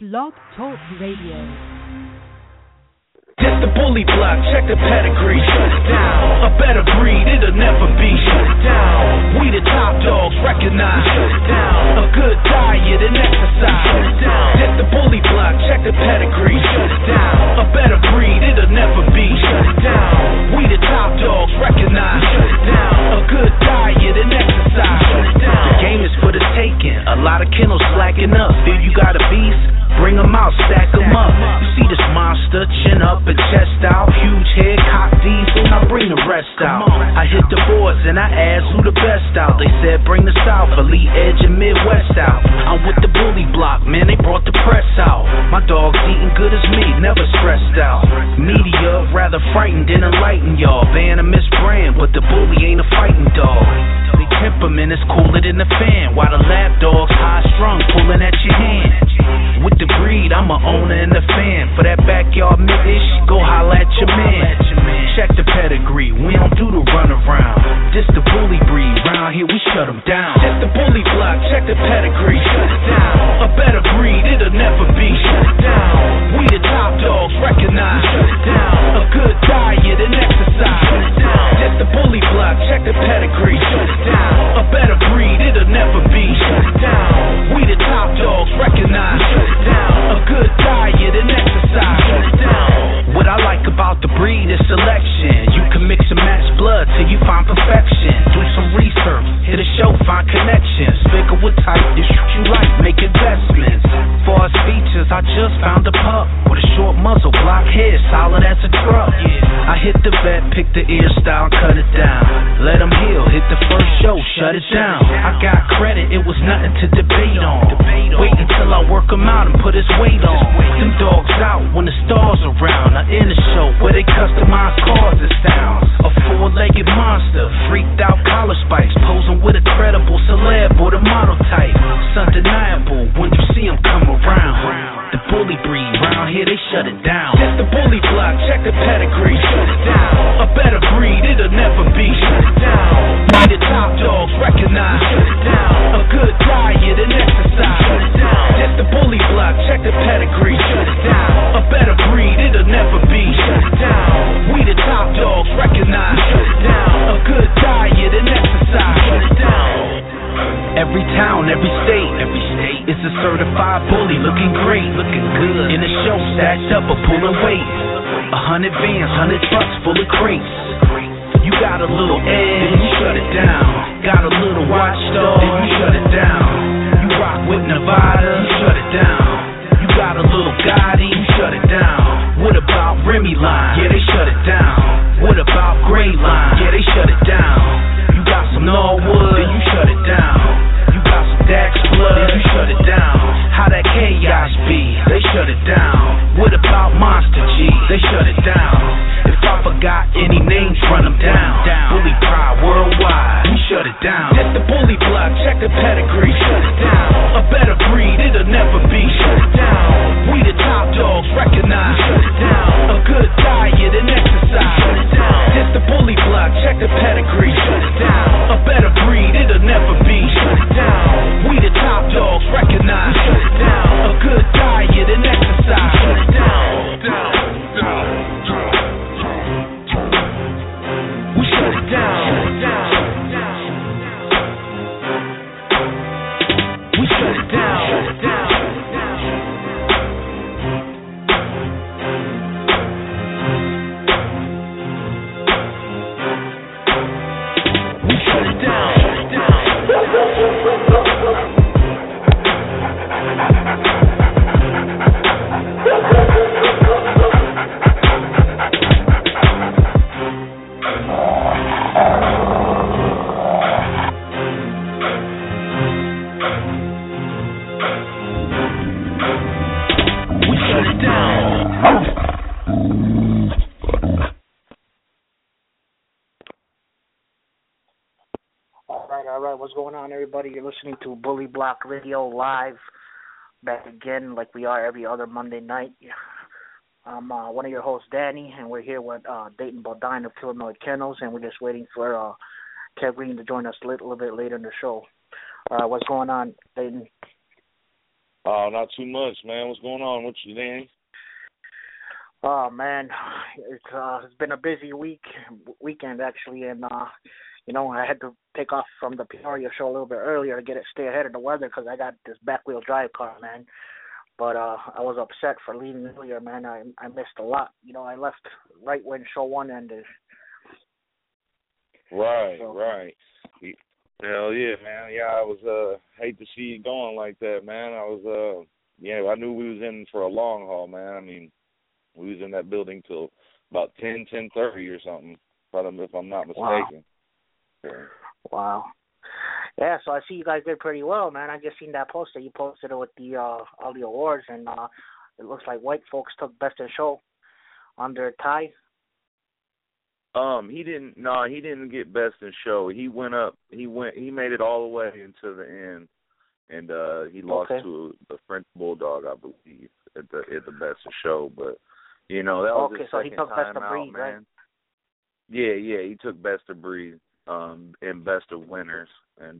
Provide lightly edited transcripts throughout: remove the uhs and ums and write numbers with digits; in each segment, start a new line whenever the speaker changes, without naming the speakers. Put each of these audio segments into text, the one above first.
Blog Talk Radio.
This the bully block, check the pedigree, shut it down. A better breed, it'll never be, shut it down. We the top dogs, recognize, shut it down. A good diet and exercise, shut it down. This the bully block, check the pedigree, shut it down. A better breed, it'll never be, shut it down. We the top dogs, recognize, shut it down. A good diet and exercise, shut it down. The game is for the taking, a lot of kennels slacking up. If you got a beast, bring them out, stack them up. You see this monster, chin up and chest out, huge head, cock diesel, now bring the rest out. I hit the boards and I asked who the best out. They said bring the South, Elite Edge and Midwest out. I'm with the bully block, man, they brought the press out. My dog's eating good as me, never stressed out. Media rather frightened than enlightened, y'all. Ban a misbrand, but the bully ain't a fighting dog. The temperament is cooler than the fan, while the lap dog's high strung, pulling at your hand. With the breed, I'm a owner and a fan. For that backyard mid-ish, go holla at your man. Check the pedigree, we don't do the run around. This the bully breed, round here we shut them down. This the bully block, check the pedigree, shut it down. A better breed, it'll never be, shut it down. We the top dogs, recognize, shut it down. A good diet and exercise, shut it down. This the bully block, check the pedigree, shut it down. A better breed, it'll never be, shut it down. We the top dogs, recognize, shut it down. A good diet and exercise, shut it down. What I like about the breed is selection. You can mix and match blood till you find perfection. Do some research, hit a show, find connections. Figure what type you shoot you like, make investments. For us features, I just found a pup with a short muzzle, block head, solid as a truck. I hit the vet, pick the ear style, cut it down. Let him heal, hit the first show, shut it down. I got credit, it was nothing to debate on. Wait until I work him out and put his weight on. Them dogs out when the stars around. I in the show where they customize cars and sounds. A four-legged monster, freaked out collar spikes, posing with a credible celeb or the model type. It's undeniable when you see him come around. The bully breed, round here they shut it down. This the bully block, check the pedigree, shut it down. A better breed, it'll never be, shut it down. We the top dogs, recognize, shut it down. A good diet and exercise, shut it down. This the bully block, check the pedigree, shut it down. A better breed, it'll never be, shut it down. We the top dogs, recognize, shut it down. A good diet and exercise, shut it down. Every town, every state is a certified bully, looking great, looking good. In the show, stacked up or pulling weight. 100 vans, 100 trucks full of crates. You got a little edge, then you shut it down. Got a little watchdog, then you shut it down. You rock with Nevada, you shut it down. You got a little Gotti, you shut it down. What about Remy Line? Yeah, they shut it down. What about Gray Line? Yeah, they shut it down. You got some Norwood, then you shut it down. You got some Dax Blood, then you shut it down. How that chaos be? They shut it down. What about Monster G? They shut it down. If I forgot any names, run them down. Bully Pride worldwide, we shut it down. This the bully block, check the pedigree, shut it down. A better breed, it'll never be, shut it down. We the top dogs, recognize, shut it down. A good diet and exercise, shut it down. This the bully block, check the pedigree, shut it down. A better breed, it'll never be, shut it down. We the top dogs, recognize, shut it down. A good diet and exercise, shut it down. We shut it down. We shut it down. We shut it down.
All right, what's going on, everybody? You're listening to Bully Block Radio live, back again like we are every other Monday night. I'm one of your hosts, Danny, and we're here with Dayton Bodine of Illinois Kennels, and we're just waiting for Kev Green to join us a little bit later in the show. What's going on, Dayton?
Oh, not too much, man. What's going on with you, Danny?
Oh man, it's been a busy weekend actually, and I had to take off from the Peoria show a little bit earlier to stay ahead of the weather because I got this back wheel drive car, man. But I was upset for leaving earlier, man. I missed a lot. I left right when show one ended.
Right,
so.
right. Hell yeah, man. Yeah, I was hate to see you going like that, man. I knew we was in for a long haul, man. I mean, we was in that building till about 10:30 or something, if I'm not mistaken.
Wow. Yeah, so I see you guys did pretty well, man. I just seen that poster. You posted it with all the awards, and it looks like white folks took best in show under Ty.
He didn't get best in show. He made it all the way into the end, and he lost to the French Bulldog, I believe, at the best in show. But that was his
so
second
he took
time
best of
out,
breed,
man.
right?
Yeah, he took best of breed, and best of winners, and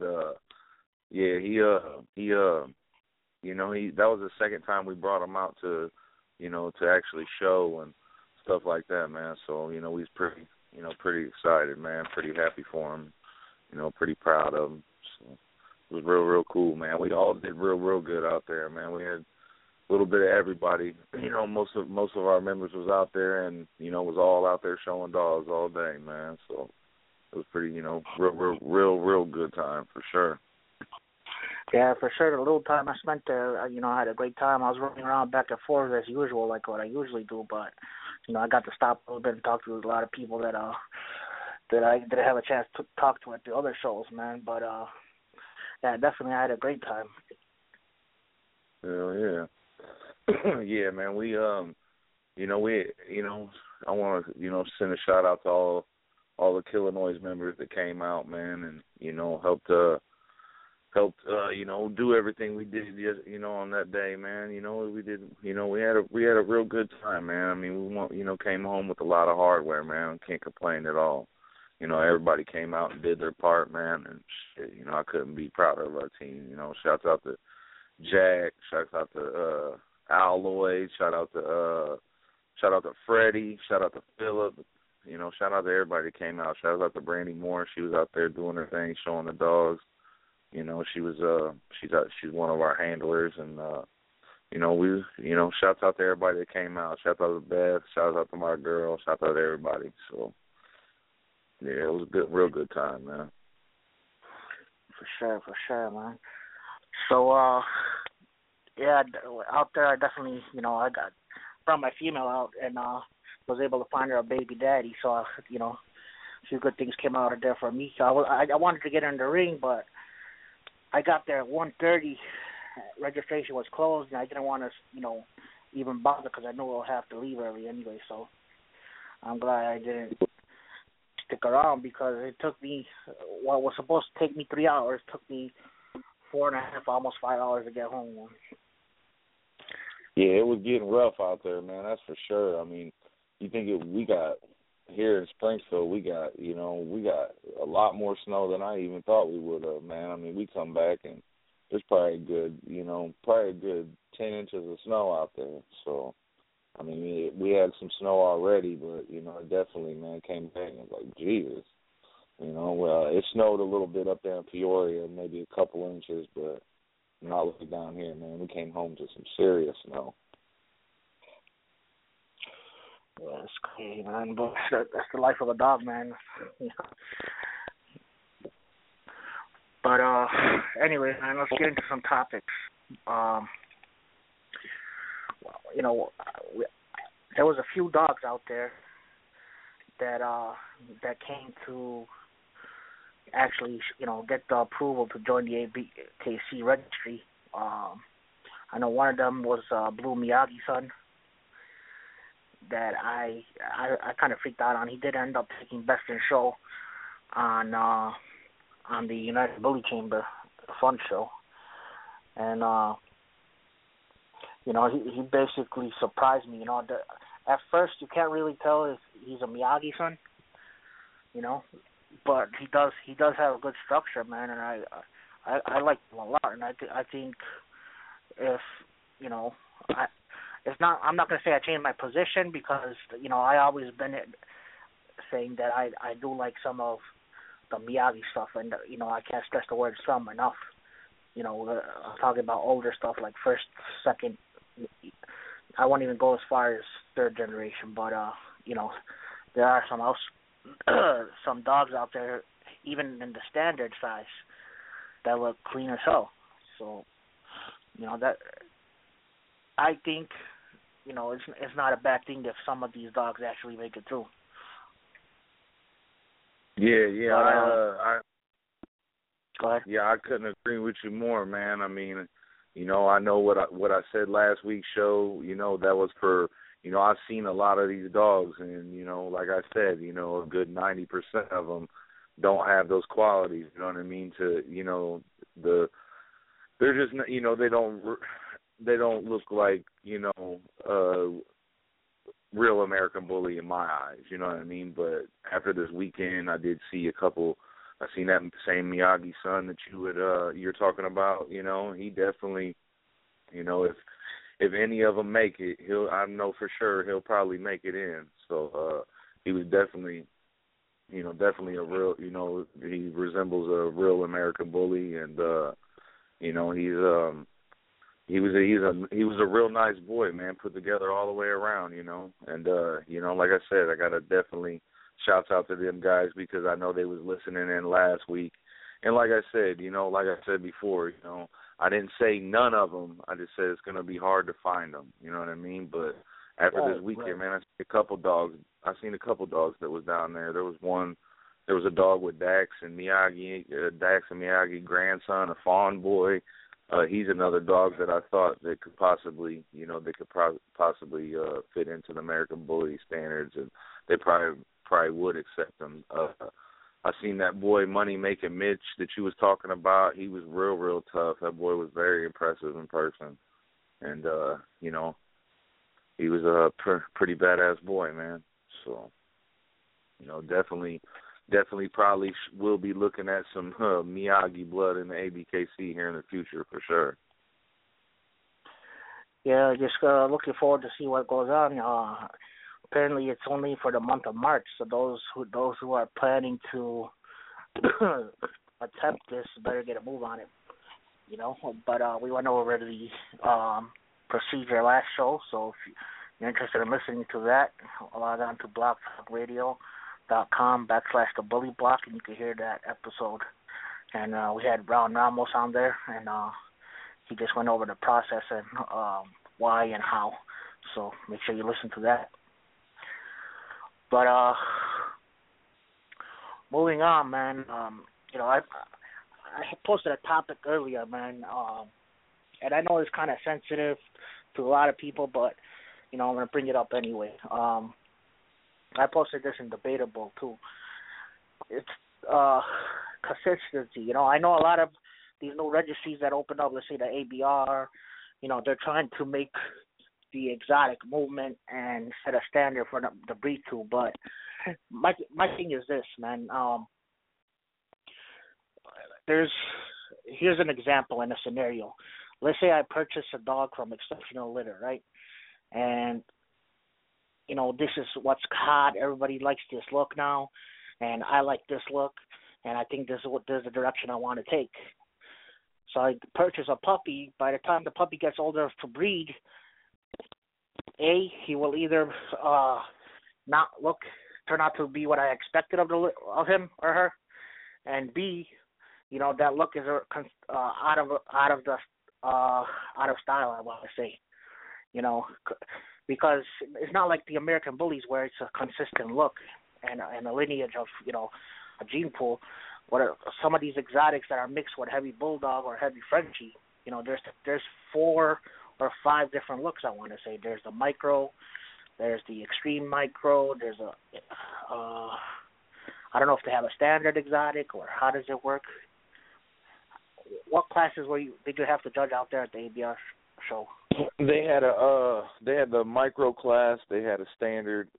that was the second time we brought him out to actually show and stuff like that, man. So he's pretty excited, man. Pretty happy for him. Pretty proud of him. So it was real cool, man. We all did real good out there, man. We had a little bit of everybody. Most of our members was out there, and was all out there showing dogs all day, man. So it was pretty, real good time for sure.
Yeah, for sure. The little time I spent there, I had a great time. I was running around back and forth as usual, like what I usually do. But I got to stop a little bit and talk to a lot of people that I didn't have a chance to talk to at the other shows, man. But yeah, definitely I had a great time.
Hell yeah. Yeah, man. I want to send a shout out to all the Killer Noise members that came out, man, and helped do everything we did on that day, man. We had a real good time, man. I mean, we came home with a lot of hardware, man. Can't complain at all. Everybody came out and did their part, man, and shit, I couldn't be prouder of our team. Shouts out to Jack, shouts out to Al Lloyd, shout out to Freddie, shout out to Phillip, shout out to everybody that came out. Shout out to Brandy Moore. She was out there doing her thing, showing the dogs. She's one of our handlers, and shouts out to everybody that came out. Shout out to Beth, shout out to my girl, shout out to everybody. So yeah, it was a real good time, man.
For sure, man. So yeah, out there I definitely, I brought my female out and was able to find her a baby daddy. So a few good things came out of there for me. So I wanted to get in the ring, but I got there at 1:30. Registration was closed, and I didn't want to, even bother because I knew I'll have to leave early anyway. So I'm glad I didn't stick around because it took me what was supposed to take me 3 hours. Took me 4.5, almost 5 hours to get home.
Yeah, it was getting rough out there, man. That's for sure. I mean, you think we got here in Springfield, we got a lot more snow than I even thought we would have, man. I mean, we come back and there's probably a good 10 inches of snow out there. So, I mean, we had some snow already, but, it definitely, man, came back and was like, Jesus. It snowed a little bit up there in Peoria, maybe a couple inches, but not like down here, man. We came home to some serious snow.
Yeah, it's crazy, man. But that's the life of a dog, man. But anyway, man, let's get into some topics. There was a few dogs out there that came to actually, get the approval to join the ABKC registry. I know one of them was Blue Miyagi-san that I kind of freaked out on. He did end up taking best in show on the United Bully Chamber Fun Show, and he basically surprised me. At first you can't really tell if he's a Miyagi-san, but he does have a good structure, man, and I like him a lot, and I think if I'm not going to say I changed my position because I always been saying that I do like some of the Miyagi stuff, and I can't stress the word some enough. I'm talking about older stuff like first, second. I won't even go as far as third generation, but there are some dogs out there, even in the standard size, that look clean as hell. So, that I think, it's not a bad thing if some of these dogs actually make it through.
Yeah. I
Go ahead.
Yeah, I couldn't agree with you more, man. I mean, I know what I said last week's show. That was for I've seen a lot of these dogs, and like I said, a good 90% of them don't have those qualities. You know what I mean? They're just they don't look like real American Bully in my eyes. You know what I mean? But after this weekend, I did see a couple. I seen that same Miyagi son that you're talking about. He definitely, if any of them make it, I know for sure he'll probably make it in. So he was definitely a real, he resembles a real American Bully, and he was a real nice boy, man, put together all the way around, and like I said, I gotta definitely shouts out to them guys because I know they was listening in last week, and like I said, like I said before, I didn't say none of them. I just said it's gonna be hard to find them. You know what I mean? But after this weekend, man, I seen a couple dogs. That was down there. There was a dog with Dax and Miyagi grandson, a fawn boy. He's another dog that I thought that could possibly, possibly fit into the American Bully standards, and they probably would accept him. I seen that boy Money Making Mitch that you was talking about. He was real tough. That boy was very impressive in person, and he was a pretty badass boy, man. So definitely probably will be looking at some Miyagi blood in the ABKC here in the future for sure.
Yeah, just looking forward to see what goes on. Apparently, it's only for the month of March, so those who are planning to attempt this better get a move on it. But we went over the procedure last show, so if you're interested in listening to that, log on to blogtalkradio.com/the Bully Block, and you can hear that episode. And we had Ron Ramos on there, and he just went over the process and why and how. So make sure you listen to that. But moving on, man. I posted a topic earlier, man, and I know it's kind of sensitive to a lot of people, but I'm gonna bring it up anyway. I posted this in Debatable too. It's consistency. I know a lot of these new registries that open up. Let's say the ABR. They're trying to make the exotic movement and set a standard for the breed to. But my thing is this, man. Here's an example in a scenario. Let's say I purchase a dog from Exceptional Litter, right? And this is what's hot. Everybody likes this look now, and I like this look, and I think this is the direction I want to take. So I purchase a puppy. By the time the puppy gets old enough to breed, A, he will either turn out to be what I expected of him or her, and B, that look is out of style, I want to say, because it's not like the American Bullies where it's a consistent look and a lineage of a gene pool. Some of these exotics that are mixed with heavy bulldog or heavy Frenchie, there's 4 or 5 different looks, I want to say. There's the micro, there's the extreme micro, there's I don't know if they have a standard exotic or how does it work. What classes did you have to judge out there at the ABR show?
They had the micro class, they had a standard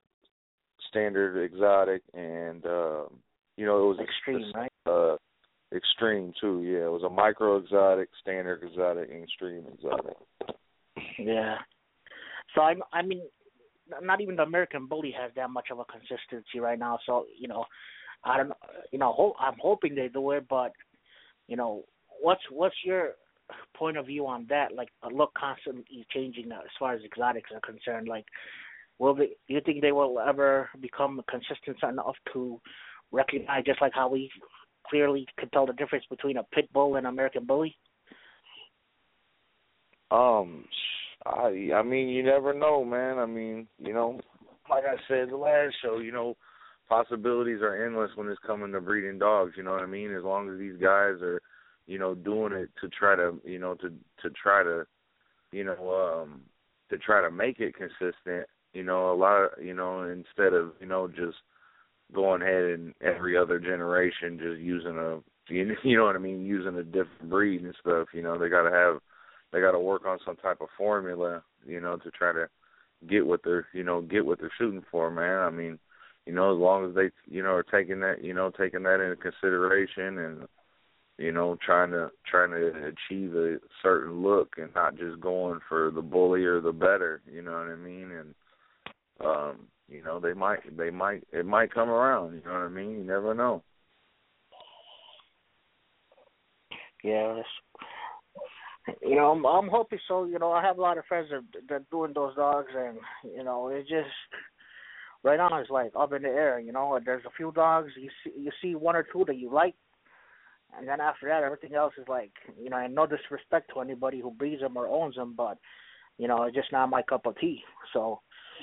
exotic, and it was
extreme, right?
Extreme too, yeah. It was a micro exotic, standard exotic, and extreme exotic.
Yeah. So I mean, not even the American Bully has that much of a consistency right now. So I don't, I'm hoping they do it, but what's your point of view on that? Like, a look constantly changing as far as exotics are concerned. Like, do you think they will ever become consistent enough to recognize, just like how we clearly could tell the difference between a pit bull and an American Bully?
I mean, you never know, man. I mean, like I said the last show, possibilities are endless when it's coming to breeding dogs. You know what I mean? As long as these guys are, doing it to try to, to try to make it consistent. A lot of, instead of, just going ahead and every other generation just using using a different breed and stuff. They got to work on some type of formula, to try to get what they're shooting for, man. I mean, as long as they, are taking that into consideration and, trying to achieve a certain look and not just going for the bully or the better, you know what I mean? And, it might come around, you know what I mean? You never know.
Yeah, I'm hoping so. I have a lot of friends that are doing those dogs, and it's just right now it's like up in the air. There's a few dogs you see one or two that you like, and then after that everything else is like, and no disrespect to anybody who breeds them or owns them, but it's just not my cup of tea. So.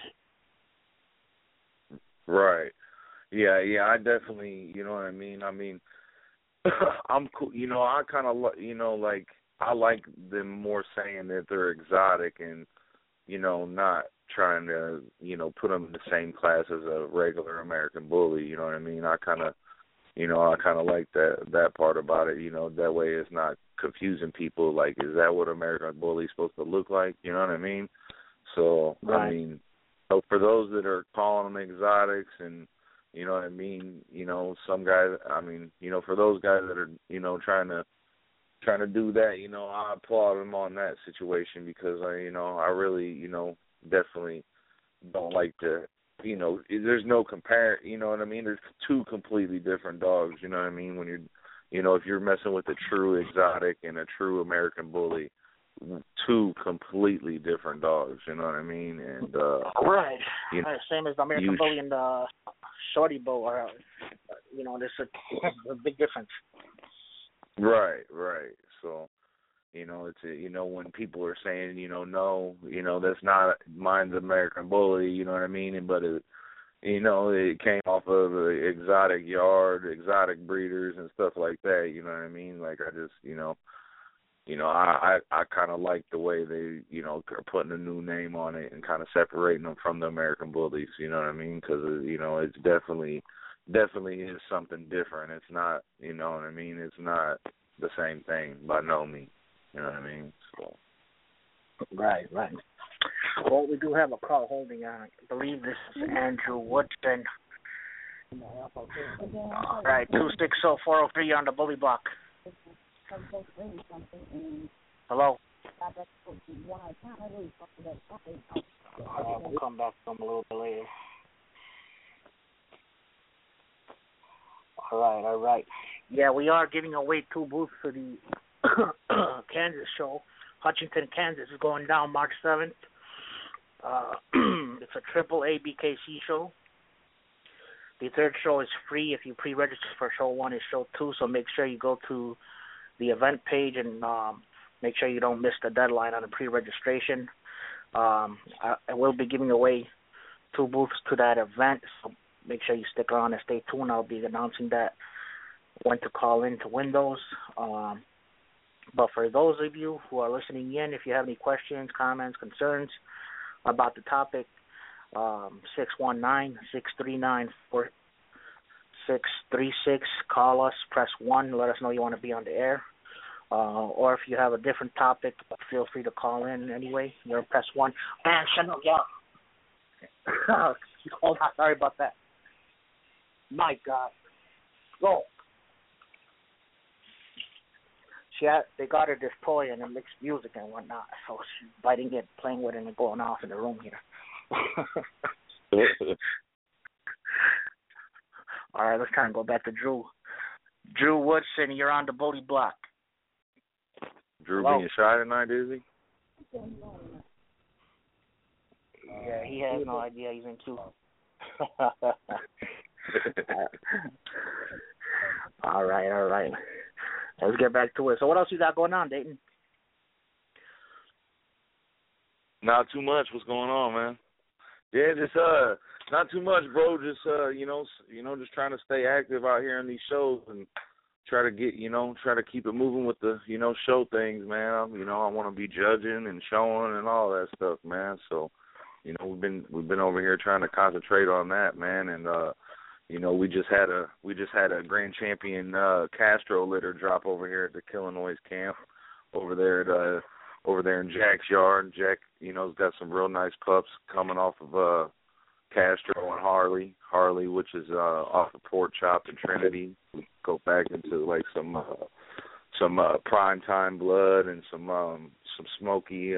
Right. Yeah. I definitely. You know what I mean. I mean, I'm cool. I kind of like. I like them more saying that they're exotic and, not trying to, put them in the same class as a regular American Bully. You know what I mean? I kind of like that part about it. That way it's not confusing people. Like, is that what American Bully is supposed to look like? You know what I mean? So,
right.
I mean, so for those that are calling them exotics and, you know what I mean, some guys, I mean, for those guys that are, trying to do that, I applaud them on that situation because I really, definitely don't like to, there's no compare, you know what I mean? There's two completely different dogs, you know what I mean? When you're, if you're messing with a true exotic and a true American Bully, two completely different dogs, you know what I mean? And
right, same as the American Bully and the Shorty Bull, or there's a big difference.
Right. So, it's when people are saying, no, that's not mine's American Bully, you know what I mean? But it, it came off of an exotic yard, exotic breeders and stuff like that, you know what I mean? Like, I just, I kind of like the way they, are putting a new name on it and kind of separating them from the American Bullies, you know what I mean? Because, it's definitely is something different. It's not, you know what I mean? It's not the same thing by no means, you know what I mean? So.
Right. Well, we do have a call holding on. I believe this is Andrew Woodson. All right, 260-403 on the Bully Block. Hello. We'll come back to him a little bit later. All right. Yeah, we are giving away 2 booths for the Kansas show. Hutchinson, Kansas is going down March 7th. It's a triple A BKC show. The third show is free if you pre-register for show 1 and show 2, so make sure you go to the event page and make sure you don't miss the deadline on the pre-registration. I will be giving away 2 booths to that event, so make sure you stick around and stay tuned. I'll be announcing that when to call in to win those. But for those of you who are listening in, if you have any questions, comments, concerns about the topic, 619-639-4636, call us, press 1, let us know you want to be on the air. Or if you have a different topic, feel free to call in anyway. You're press 1. Man, shut up, y'all. Hold on, sorry about that. My God. Go. they got her this toy and it makes music and whatnot. So she's biting it, playing with it, and going off in the room here. All right, let's try and go back to Drew. Drew Woodson, you're on the Bully Block.
Drew
Hello?
being shy tonight, is he?
Yeah, he has no idea he's in queue. All right. Let's get back to it. So what else you got going on, Dayton?
Not too much. What's going on, man? Yeah, just not too much, bro. Just just trying to stay active out here in these shows and try to keep it moving with the, show things, man. I want to be judging and showing and all that stuff, man. So, we've been over here trying to concentrate on that, man. And we just had a grand champion Castro litter drop over here at the Illinois camp over there in Jack's yard. Jack, has got some real nice pups coming off of Castro and Harley, which is off the Pork Chop and Trinity. We go back into like some prime time blood and some smoky,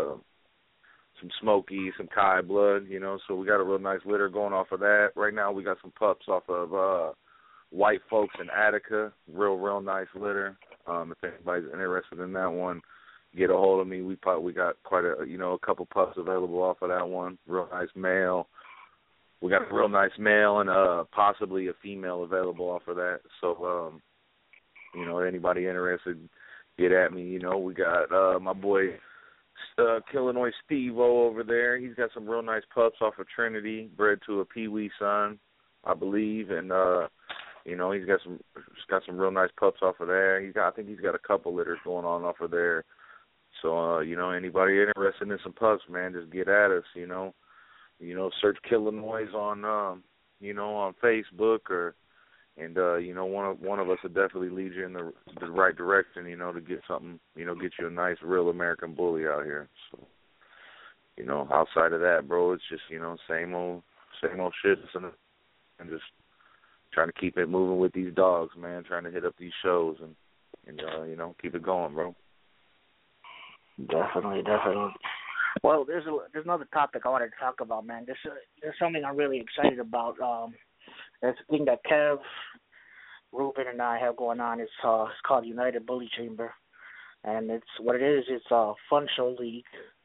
some Kai blood, so we got a real nice litter going off of that. Right now we got some pups off of White Folks in Attica, real nice litter. If anybody's interested in that one, get a hold of me. We got quite a couple pups available off of that one. Real nice male. We got a real nice male and possibly a female available off of that. So anybody interested, get at me. We got my boy Illinois Steve-O over there. He's got some real nice pups off of Trinity, bred to a Pee-wee son, I believe, and he's got some real nice pups off of there. I think he's got a couple litters going on off of there. So anybody interested in some pups, man, just get at us. Search Illinois on on Facebook and one of us will definitely lead you in the right direction, to get something, get you a nice real American bully out here. So, outside of that, bro, it's just, same old shit and just trying to keep it moving with these dogs, man, trying to hit up these shows and keep it going, bro.
Definitely. Well, there's another topic I wanted to talk about, man. There's something I'm really excited about. There's a thing that Kev, Ruben, and I have going on. It's called United Bully Chamber, and it's a fun show league.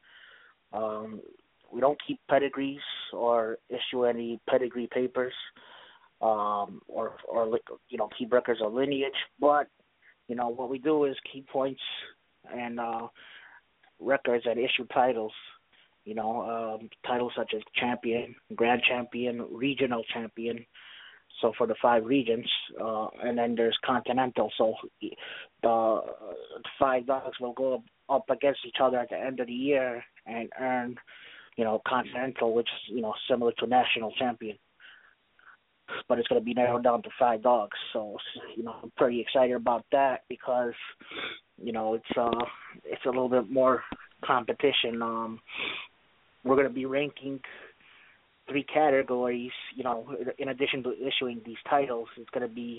We don't keep pedigrees or issue any pedigree papers, or keep records of lineage. But what we do is keep points and records and issue titles. Titles such as champion, grand champion, regional champion. So for the 5 regions, and then there's continental. So the 5 dogs will go up against each other at the end of the year and earn, continental, which is similar to national champion. But it's going to be narrowed down to 5 dogs. So I'm pretty excited about that because it's a little bit more competition. We're going to be ranking 3 categories, in addition to issuing these titles. It's going to be,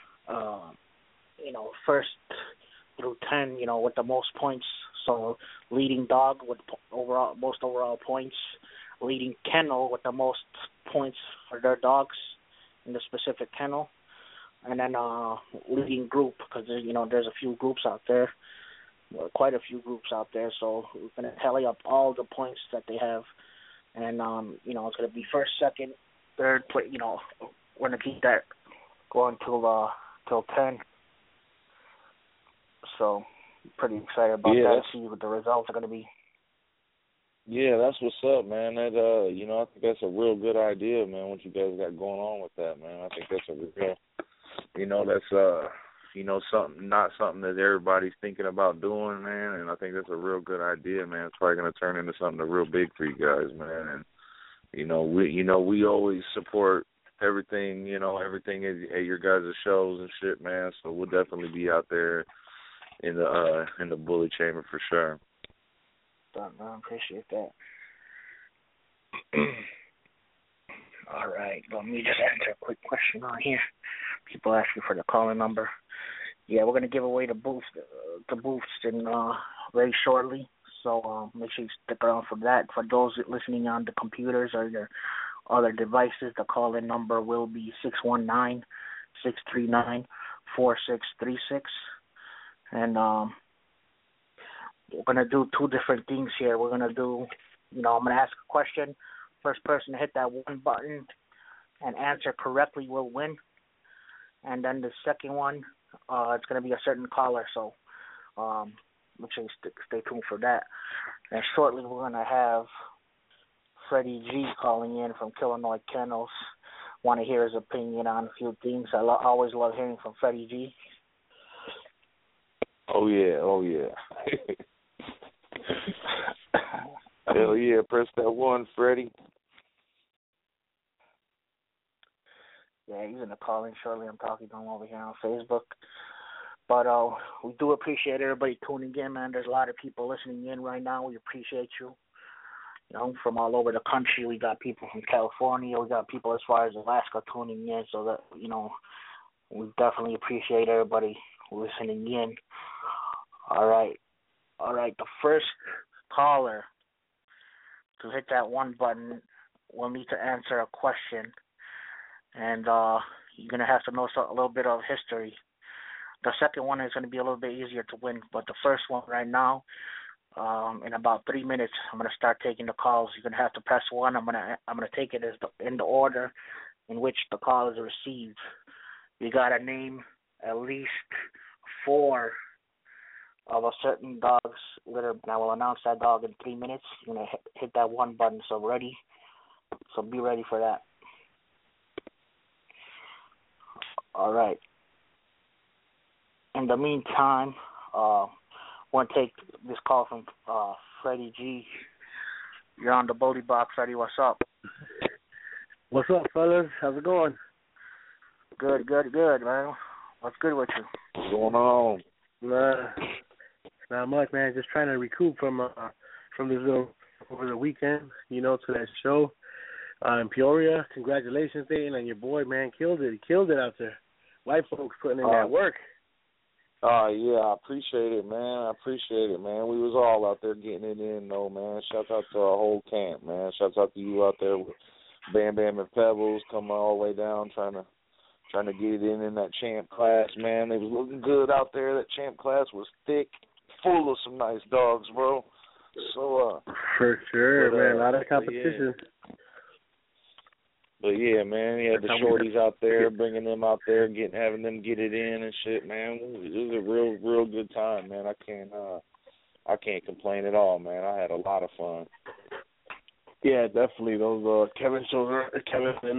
first through 10, with the most points. So leading dog with most overall points, leading kennel with the most points for their dogs in the specific kennel, and then leading group, because there's a few groups out there, quite a few groups out there. So we're going to tally up all the points that they have. And, it's going to be first, second, third, we're going to keep that going till 10. So, pretty excited about that, see what the results are going to be.
Yeah, that's what's up, man. That, I think that's a real good idea, man, what you guys got going on with that, man. I think that's a real, that's, not something that everybody's thinking about doing, man, and I think that's a real good idea, man. It's probably going to turn into something real big for you guys, man. And we always support everything, everything at your guys' shows and shit, man. So we'll definitely be out there in the bully chamber for sure.
I appreciate that. All right, let me just answer a quick question on here. People asking for the calling number. Yeah, we're gonna give away the boost in very shortly. So make sure you stick around for that. For those listening on the computers or their other devices, the call-in number will be 619-639-4636. And we're gonna do two different things here. We're gonna do, I'm gonna ask a question. First person to hit that one button and answer correctly will win. And then the second one, it's gonna be a certain caller. So make sure you stay tuned for that. And shortly we're gonna have Freddie G calling in from Illinois Kennels. Want to hear his opinion on a few things. I always love hearing from Freddie G.
Oh yeah. Hell yeah, press that one, Freddie.
Yeah, he's in the call-in shortly. I'm talking to him over here on Facebook. But we do appreciate everybody tuning in, man. There's a lot of people listening in right now. We appreciate you. From all over the country. We got people from California. We got people as far as Alaska tuning in. So that, we definitely appreciate everybody listening in. All right. The first caller to hit that one button will need to answer a question. And you're going to have to know a little bit of history. The second one is going to be a little bit easier to win. But the first one right now, in about 3 minutes, I'm going to start taking the calls. You're going to have to press 1. I'm going to take it in the order in which the call is received. You got to name at least 4 of a certain dog's litter. And I will announce that dog in 3 minutes. You're going to hit that one button. So be ready for that. All right. In the meantime, I want to take this call from Freddie G. You're on the Bully Box. Freddie, what's up?
What's up, fellas? How's it going?
Good, man. What's good with you?
What's going on?
Not much, man. Just trying to recoup from this little over the weekend, to that show in Peoria. Congratulations, Dayton, and your boy, man, killed it. He killed it out there. White folks putting in that work.
Yeah, I appreciate it, man. We was all out there getting it in, though, man. Shouts out to our whole camp, man. Shouts out to you out there with Bam Bam and Pebbles coming all the way down, trying to get it in that champ class, man. They was looking good out there. That champ class was thick, full of some nice dogs, bro. So
for sure, man. A lot of competition.
But yeah, man, he had the shorties out there, bringing them out there, having them get it in and shit, man. It was a real good time, man. I can't complain at all, man. I had a lot of fun.
Yeah, definitely. Those Kevin and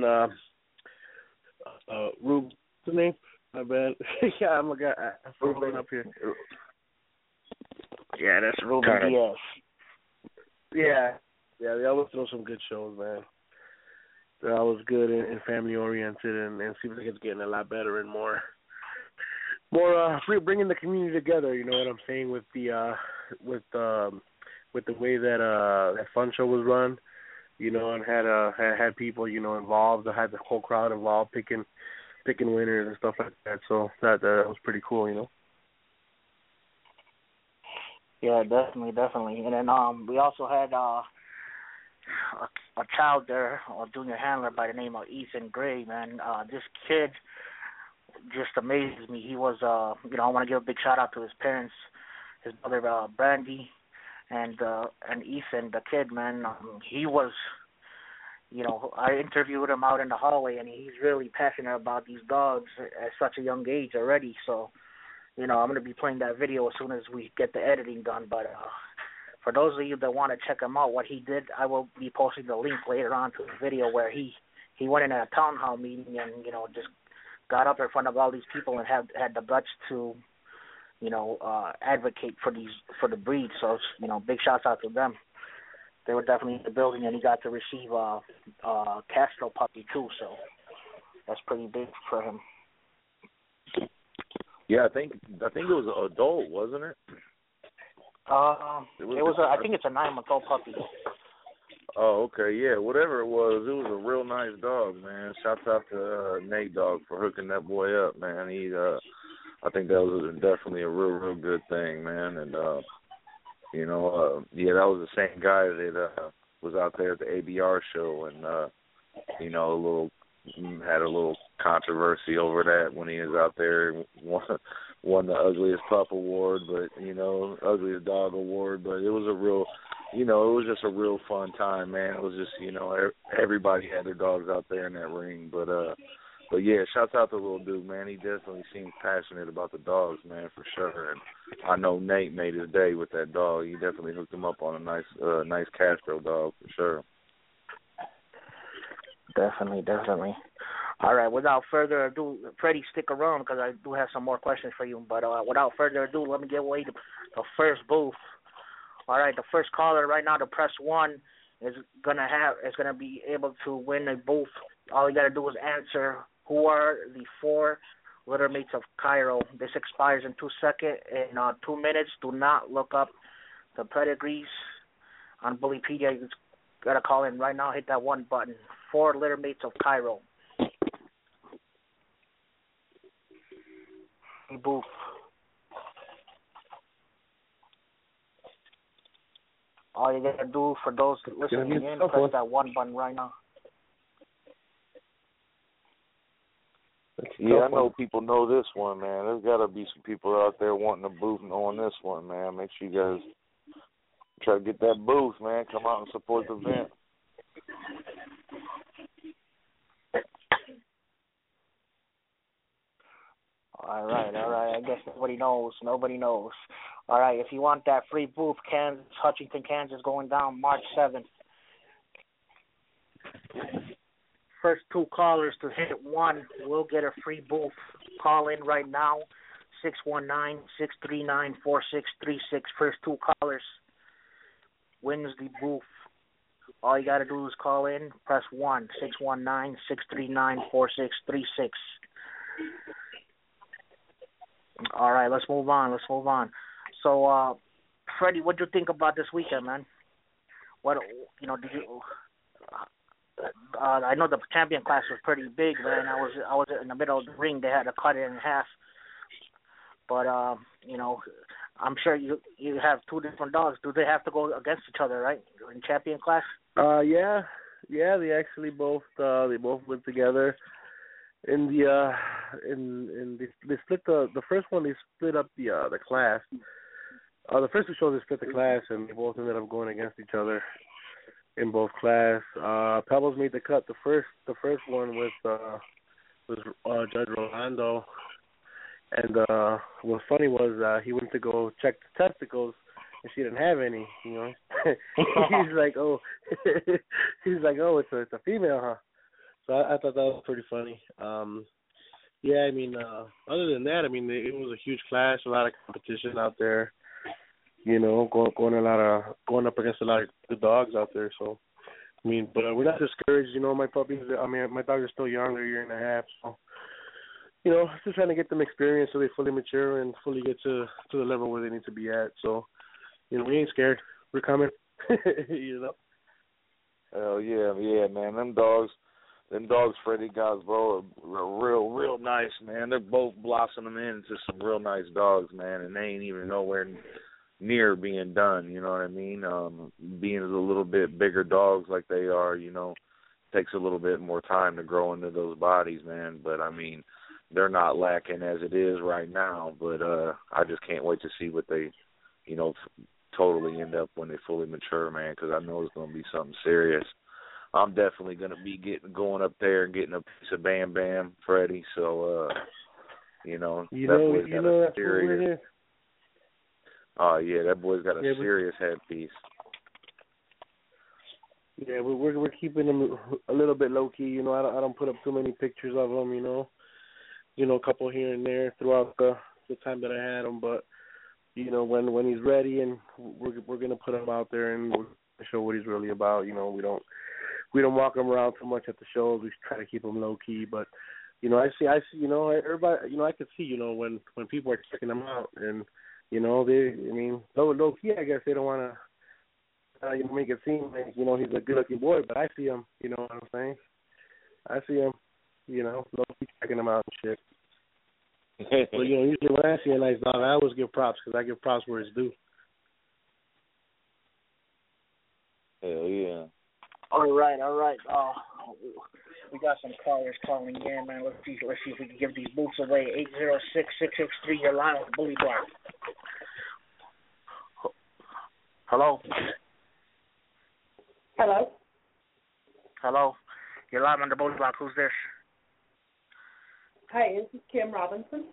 Rube, what's his name? My bad. Yeah, I'm a guy. I'm going up here.
Yeah, that's Ruben Diaz.
Yeah, they always throw some good shows, man. They're always good and family oriented, and seems like it's getting a lot better and more bringing the community together. You know what I'm saying, with the way that that fun show was run, and had people involved. I had the whole crowd involved, picking winners and stuff like that. So that was pretty cool,
Yeah, definitely. And then we also had a child there, a junior handler by the name of Ethan Gray, man. This kid just amazes me. He was, I want to give a big shout out to his parents, his brother Brandy, and Ethan, the kid, man. He was, I interviewed him out in the hallway, and he's really passionate about these dogs at such a young age already. So, I'm going to be playing that video as soon as we get the editing done. But for those of you that want to check him out, what he did, I will be posting the link later on to the video where he went in a town hall meeting and, just got up in front of all these people and had the guts to, advocate for the breed. So, big shouts out to them. They were definitely in the building, and he got to receive a Castro puppy too. So that's pretty big for him.
Yeah, I think it was an adult, wasn't it?
I think it's a 9-month-old puppy.
Oh, okay, yeah, whatever it was a real nice dog, man. Shouts out to Nate Dogg for hooking that boy up, man. I think that was definitely a real good thing, man. And yeah, that was the same guy that was out there at the ABR show, and had a little controversy over that when he was out there, won the ugliest pup award, but ugliest dog award. But it was a real, it was just a real fun time, man. It was just, everybody had their dogs out there in that ring. But yeah, shouts out to Little Duke, man. He definitely seems passionate about the dogs, man, for sure. And I know Nate made his day with that dog. He definitely hooked him up on a nice Castro dog, for sure.
Definitely. All right, without further ado, Freddie, stick around because I do have some more questions for you. But without further ado, let me give away the first booth. All right, the first caller right now to press 1 is gonna be able to win a booth. All you gotta do is answer who are the 4 litter mates of Cairo. This expires in 2 seconds. In 2 minutes, do not look up the pedigrees on Bullypedia. You gotta call in right now. Hit that 1 button. 4 litter mates of Cairo. Booth. All you gotta do for those listening in, press that 1 button right now.
Yeah, I know people know this one, man. There's got to be some people out there wanting a booth knowing this one, man. Make sure you guys try to get that booth, man. Come out and support the event.
All right. I guess nobody knows. All right, if you want that free booth, Hutchinson, Kansas, going down March 7th. First 2 callers to hit 1 will get a free booth. Call in right now, 619-639-4636. First 2 callers wins the booth. All you got to do is call in, press 1, 619-639-4636. All right, let's move on. So, Freddie, what do you think about this weekend, man? What, did you... I know the champion class was pretty big, man. I was in the middle of the ring. They had to cut it in half. But I'm sure you have 2 different dogs. Do they have to go against each other, right, in champion class?
Yeah. They actually both went together. In the they split the first one. They split up the class. The first 2 shows they split the class, and they both ended up going against each other in both class. Pebbles made the cut. The first one was Judge Rolando, and what's funny was he went to go check the testicles, and she didn't have any. He's like, oh, it's a female, huh? So I thought that was pretty funny. Yeah, I mean, other than that, I mean, it was a huge clash, a lot of competition out there. Going up against a lot of good dogs out there. So, I mean, but we're not discouraged. My puppies. I mean, my dogs are still young; they're a year and a half. So, just trying to get them experience so they fully mature and fully get to the level where they need to be at. So, we ain't scared. We're coming.
Hell yeah, man. Them dogs, Freddie Gosbo, are real nice, man. They're both blossoming into some real nice dogs, man, and they ain't even nowhere near being done, you know what I mean? Being a little bit bigger dogs like they are, takes a little bit more time to grow into those bodies, man. But, I mean, they're not lacking as it is right now. But I just can't wait to see what they, totally end up when they fully mature, man, because I know it's going to be something serious. I'm definitely going to be going up there and getting a piece of Bam Bam, Freddie. So, that boy's got a serious... Oh, yeah, that boy's got a serious headpiece.
Yeah, we're keeping him a little bit low-key. I don't put up too many pictures of him, a couple here and there throughout the time that I had him. But, when he's ready and we're going to put him out there and we'll show what he's really about. We don't walk him around too much at the shows. We try to keep him low-key. But, I see, everybody, I could see, when people are checking him out and, low key, I guess they don't want to make it seem like, he's a good-looking boy, but I see him, you know what I'm saying? I see him, low key checking him out and shit. But, usually when I see a nice dog, I always give props because I give props where it's due.
Hell yeah.
All right. We got some callers calling in, man. Let's see if we can give these boots away. 806-663, your line with Bully Block. Hello? Hello? You're live on the Bully Block. Who's this?
Hi, this is Kim Robinson.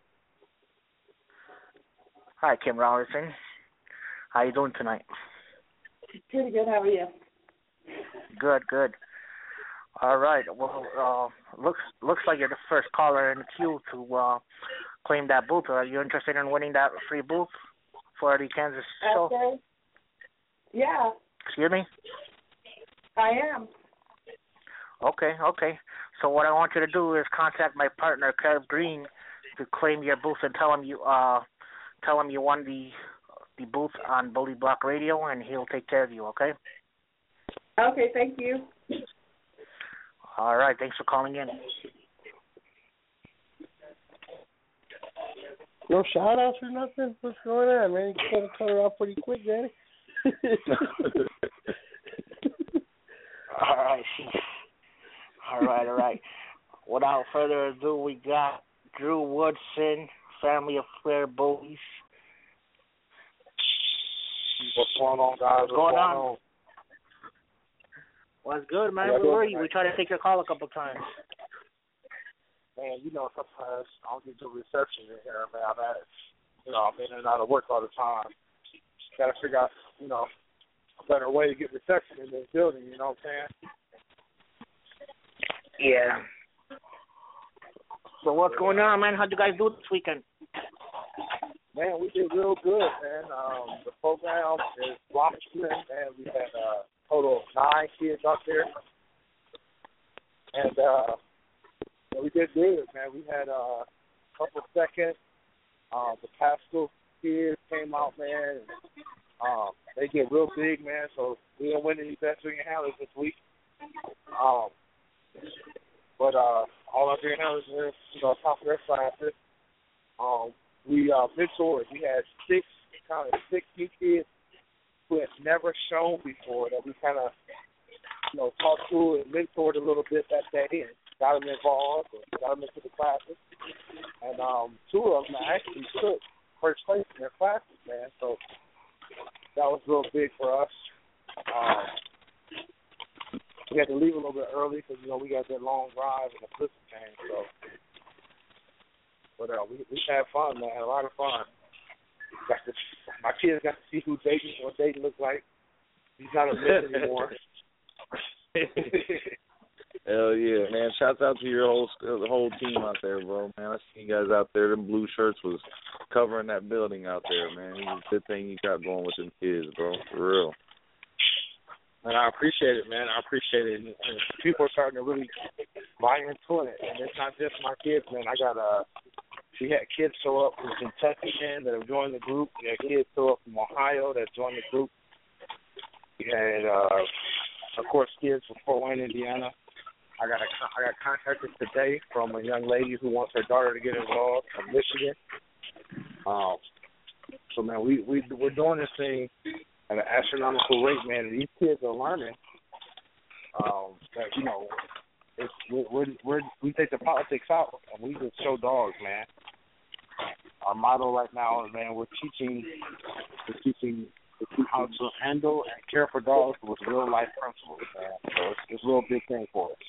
Hi, Kim Robinson. How you doing tonight?
Pretty good. How are you?
Good. All right. Well, looks like you're the first caller in the queue to claim that booth. Are you interested in winning that free booth for the Kansas show?
Okay. Yeah.
Excuse me?
I am.
Okay. So what I want you to do is contact my partner, Kev Green, to claim your booth and tell him you won the booth on Bully Block Radio, and he'll take care of you. Okay.
Okay. Thank you.
All right. Thanks for calling in.
No shout outs or nothing? What's going on, man? You gotta cut her off pretty quick, Danny.
All right. Without further ado, we got Drew Woodson, family of Flair Bullies.
What's going on, guys?
What's going on? What's good, man? Where were you? We tried to take your call a couple times.
Man, sometimes I don't get good reception in here, man. I'm in and out of work all the time. Got to figure out, a better way to get reception in this building, you know what I'm saying?
Yeah. So what's going on, man? How'd you guys do this weekend?
Man, we did real good, man. The program is blossoming, man. We had a total of 9 kids out there. And we did good, man. We had a couple seconds. The Pascal kids came out, man. They get real big, man. So we didn't win any best ring handlers this week. But all our ring handlers were, top of their classes. We mentored. We had 6 new kids who had never shown before that we kind of, talked to and mentored a little bit that day and got them involved and got them into the classes. And 2 of them actually took first place in their classes, man. So that was real big for us. We had to leave a little bit early because, we got that long drive and the Christmas game. So, but we had fun, man. Had a lot of fun. My kids got to see what Dayton looked like. He's not a myth anymore.
Hell yeah, man. Shouts out to the whole team out there, bro, man. I see you guys out there. Them blue shirts was covering that building out there, man. It's a good thing you got going with them kids, bro. For real.
And I appreciate it, man. I appreciate it. And people are starting to really buy into it. And it's not just my kids, man. We had kids show up from Kentucky, man, that have joined the group. We had kids show up from Ohio that joined the group. We had, of course, kids from Fort Wayne, Indiana. I got contacted today from a young lady who wants her daughter to get involved from Michigan. So, man, we're doing this thing at an astronomical rate, man. And these kids are learning that, we take the politics out and we just show dogs, man. Our motto right now is, man, we're teaching how to handle and care for dogs with real life principles, man. So it's a real big thing for us.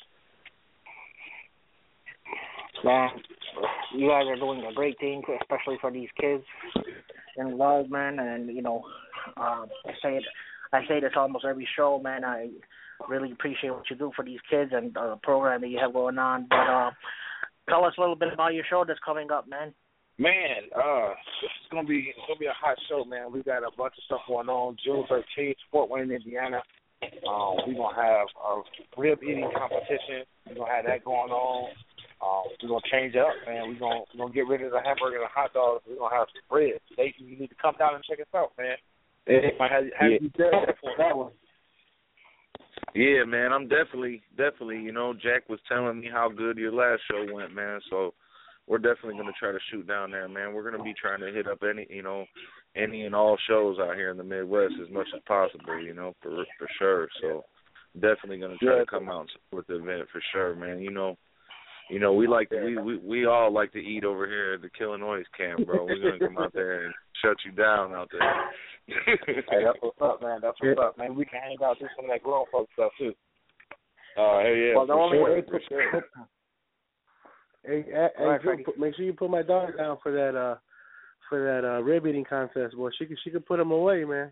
Man, you guys are doing a great thing, especially for these kids involved, man. And I say this almost every show, man. I really appreciate what you do for these kids and the program that you have going on. But tell us a little bit about your show that's coming up, man.
Man, it's gonna be a hot show, man. We got a bunch of stuff going on. June 13th, Fort Wayne, Indiana. We're gonna have a rib eating competition. We're gonna have that going on. We're gonna change up, man. We're gonna get rid of the hamburger and the hot dogs. We're gonna have some bread. You need to come down and check us out, man. You there for that one?
Yeah, man, I'm definitely. Jack was telling me how good your last show went, man. So we're definitely going to try to shoot down there, man. We're going to be trying to hit up any and all shows out here in the Midwest as much as possible, for sure. So definitely going to try to come out and support the event for sure, man. We like we all like to eat over here at the Illinois camp, bro. We're going to come out there and shut you down out there.
Hey, that's what's up, man. That's what's up, man. We can hang out, do some of that grown folk stuff too.
Hey, yeah,
well, the only way
for sure.
Hey, make sure you put my daughter down for that rib eating contest, boy. She could put them away, man.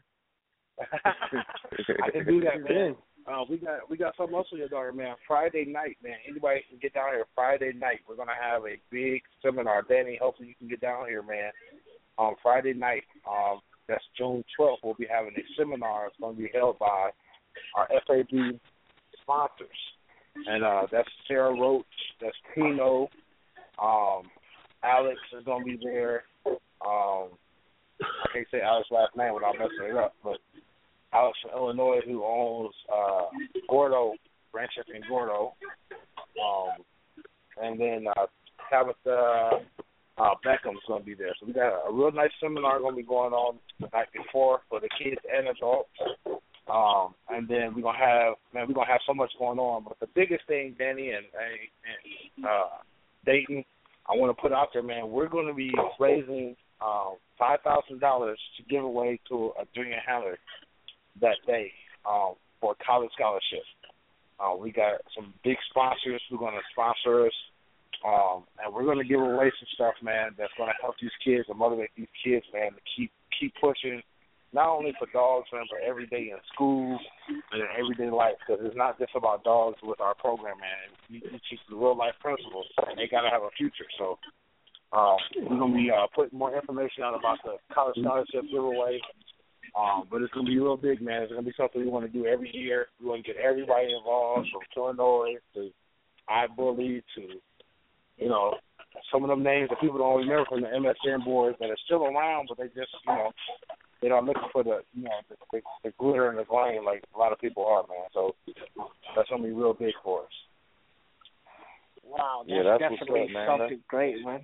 I can do that, man. We got something else for your daughter, man. Friday night, man. Anybody can get down here Friday night. We're gonna have a big seminar. Danny, hopefully you can get down here, man. On Friday night, that's June 12th. We'll be having a seminar. It's gonna be held by our FAB sponsors, and that's Sarah Roach, that's Tino, Alex is gonna be there. I can't say Alex's last name without messing it up, but Alex from Illinois, who owns Gordo, Rancher and Gordo, and then Tabitha Beckham's going to be there. So we got a real nice seminar going to be going on the night before for the kids and adults. And then we're gonna have so much going on. But the biggest thing, Danny and Dayton, I want to put out there, man. We're going to be raising $5,000 to give away to a junior handler that day for a college scholarship. We got some big sponsors who are going to sponsor us, and we're going to give away some stuff, man, that's going to help these kids and motivate these kids, man, to keep pushing, not only for dogs, man, but every day in school and in everyday life, because it's not just about dogs with our program, man. We teach the real-life principles, and they got to have a future. So we're going to be putting more information out about the college scholarship giveaway. But it's going to be real big, man. It's going to be something we want to do every year. We want to get everybody involved, from Illinois to iBully to, some of them names that people don't remember from the MSN boards that are still around, but they just, they're not looking for the glitter and the gleam like a lot of people are, man. So that's going to be real big for us.
Wow,
that's
definitely
what's up, man.
something great, man.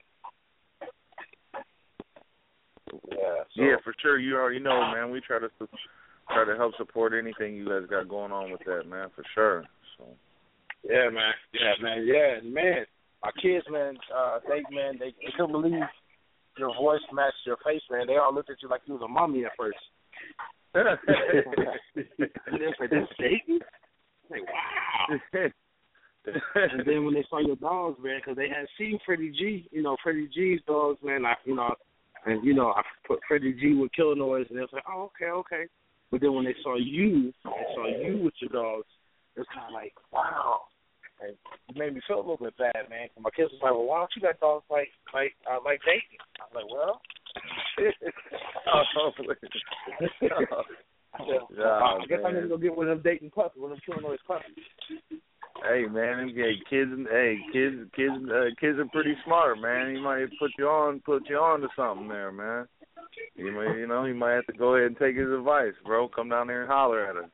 Yeah, for sure. You already know, man. We try to help support anything you guys got going on with that, man, for sure. So.
Yeah, man. Man. My kids, man, they couldn't believe your voice matched your face, man. They all looked at you like you was a mummy at first. And they said, "This Dayton?" Like, wow. And then when they saw your dogs, man, because they had seen Freddie G, Freddie G's dogs, man. I put Freddie G with Illinois, and they was like, "Oh, okay." But then when they saw you with your dogs, it was kind of like, wow. And it made me feel a little bit bad, man. My kids was like, "Well, why don't you got dogs like Dayton?" I was like, "Well." I guess I'm gonna go get one of them Dayton puppies, one of them Illinois puppies.
Hey man, kids are pretty smart, man. He might put you on to something there, man. You might have to go ahead and take his advice, bro. Come down there and holler at him.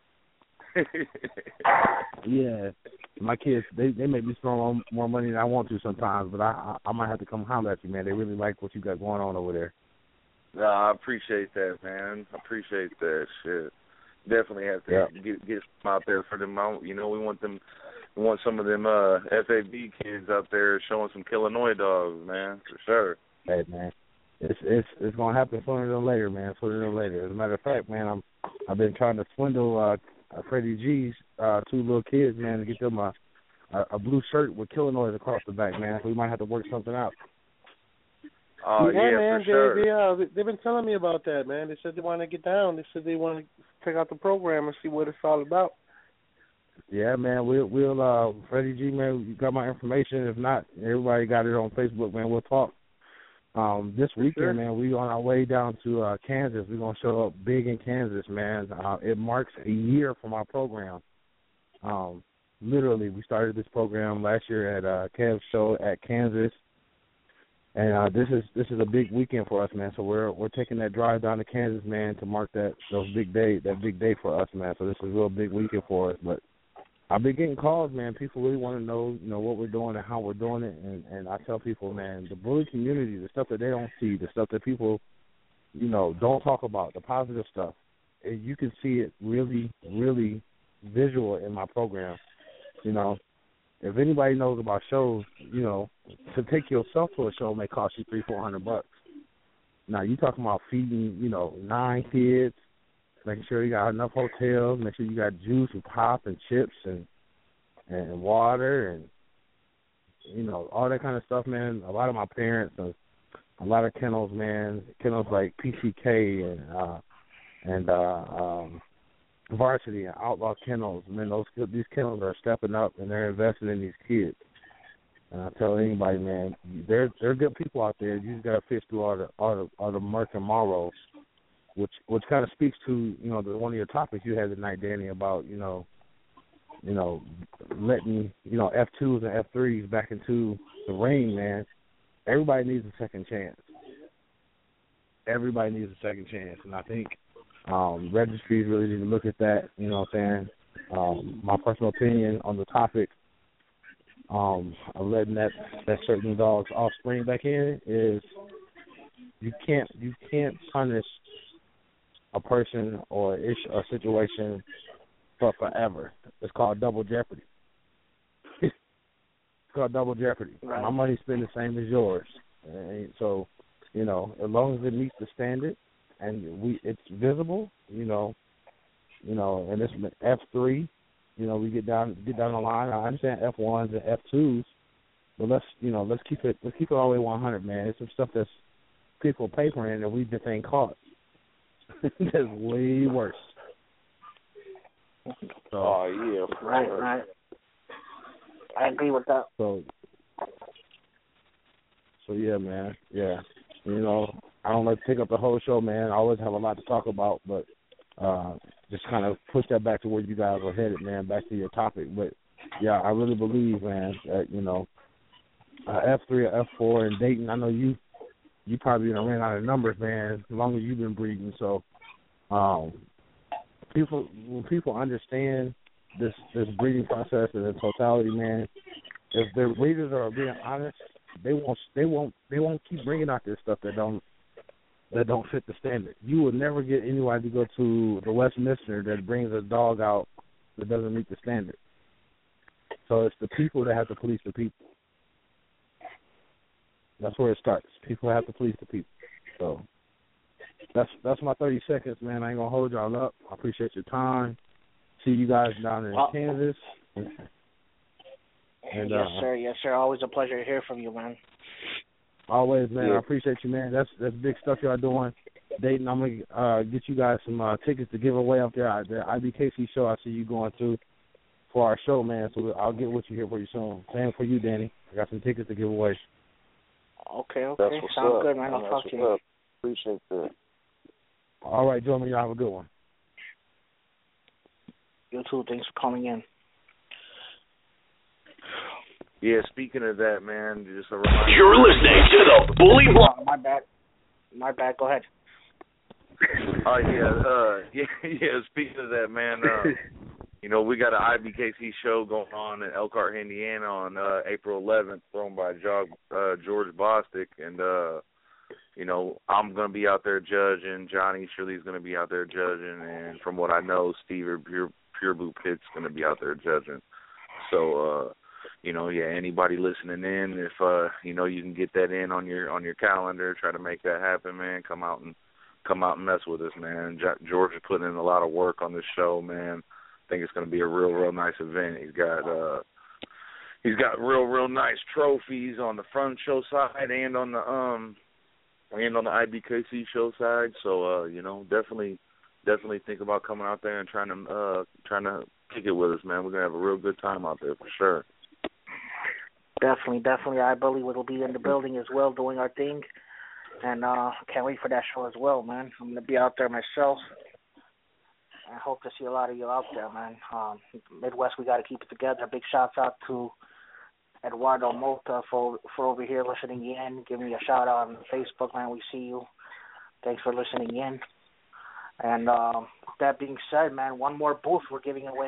Yeah, my kids they make me spend more money than I want to sometimes, but I might have to come holler at you, man. They really like what you got going on over there.
No, I appreciate that, man. I appreciate that shit. Definitely have to get some out there for them. We want some of them FAB kids out there showing some Illinois dogs, man, for sure.
Hey, man, it's gonna happen sooner than later, man. Sooner than later. As a matter of fact, man, I've been trying to swindle Freddie G's 2 little kids, man, to get them a blue shirt with Illinois across the back, man. So we might have to work something out.
Yeah,
man,
for sure.
They've been telling me about that, man. They said they want to get down. They said they want to check out the program and see what it's all about.
Yeah, man, we'll Freddie G, man, you got my information. If not, everybody got it on Facebook, man. We'll talk. This weekend, man, we on our way down to Kansas. We're going to show up big in Kansas, man. It marks a year from our program. Literally, we started this program last year at Kev's show at Kansas. And this is a big weekend for us, man. So we're taking that drive down to Kansas, man, to mark that big day for us, man. So this is a real big weekend for us. But I've been getting calls, man. People really want to know, what we're doing and how we're doing it. And I tell people, man, the bully community, the stuff that they don't see, the stuff that people, don't talk about, the positive stuff, you can see it really, really visual in my program. If anybody knows about shows, to take yourself to a show may cost you $300-$400. Now you talking about feeding, 9 kids, making sure you got enough hotels, make sure you got juice and pop and chips and water and all that kind of stuff, man. A lot of my parents, a lot of kennels, man, kennels like PCK and Varsity and Outlaw Kennels, man, these kennels are stepping up and they're investing in these kids. And I tell anybody, man, there are good people out there. You just gotta fish through all the murk and morals, which kind of speaks to one of your topics you had tonight, Danny, about letting F2s and F3s back into the ring, man. Everybody needs a second chance. Everybody needs a second chance, and I think registries really need to look at that. You know what I'm saying? My personal opinion on the topic of letting that certain dog's offspring back in is you can't punish a person or a situation for forever. It's called double jeopardy. It's called double jeopardy. Right. My money's been the same as yours, so as long as it meets the standard and it's visible, and it's F3. We get down the line. I understand F1s and F2s, but let's keep it all the way 100, man. It's some stuff that's people papering and we just ain't caught. That's way worse. So,
right. I agree with that.
So yeah, man. Yeah. I don't like to take up the whole show, man. I always have a lot to talk about, but just kind of push that back to where you guys are headed, man, back to your topic. But, yeah, I really believe, man, that, F3 or F4 in Dayton, I know you probably ran out of numbers, man, as long as you've been breeding. So when people understand this breeding process and the totality, man, if the breeders are being honest, they won't keep bringing out this stuff that don't fit the standard. You will never get anybody to go to the Westminster that brings a dog out that doesn't meet the standard. So it's the people that have to police the people. That's where it starts. People have to police the people. So that's my 30 seconds, man. I ain't gonna hold y'all up. I appreciate your time. See you guys down in Kansas. And,
yes, sir. Always a pleasure to hear from you, man.
Always, man. Yeah. I appreciate you, man. That's big stuff y'all doing. Dayton, I'm gonna get you guys some tickets to give away up there at the IBKC show. I see you going through for our show, man. So I'll get with you here pretty soon. Same for you, Danny. I got some tickets to give away.
Okay. Sounds good, man. I'll talk to you.
Appreciate that.
All right, gentlemen, y'all have a good one.
You too. Thanks for calling in.
Yeah, speaking of that, man, just a reminder.
You're listening to the Bully Block.
My bad. Go ahead.
Yeah. Speaking of that, man, we got an IBKC show going on in Elkhart, Indiana on April 11th, thrown by George Bostic, and I'm gonna be out there judging. Johnny Shirley's gonna be out there judging, and from what I know, Steve Pure Blue Pit's gonna be out there judging. So. Anybody listening in, if you can get that in on your calendar, try to make that happen, man. Come out and mess with us, man. George is putting in a lot of work on this show, man. I think it's going to be a real nice event. He's got real nice trophies on the front show side and on the IBKC show side. So definitely think about coming out there and trying to kick it with us, man. We're gonna have a real good time out there for sure.
Definitely. I believe we'll be in the building as well doing our thing. And can't wait for that show as well, man. I'm going to be out there myself. I hope to see a lot of you out there, man. Midwest, we got to keep it together. Big shouts out to Eduardo Mota for over here listening in. Give me a shout out on Facebook, man. We see you. Thanks for listening in. And that being said, man, one more booth we're giving away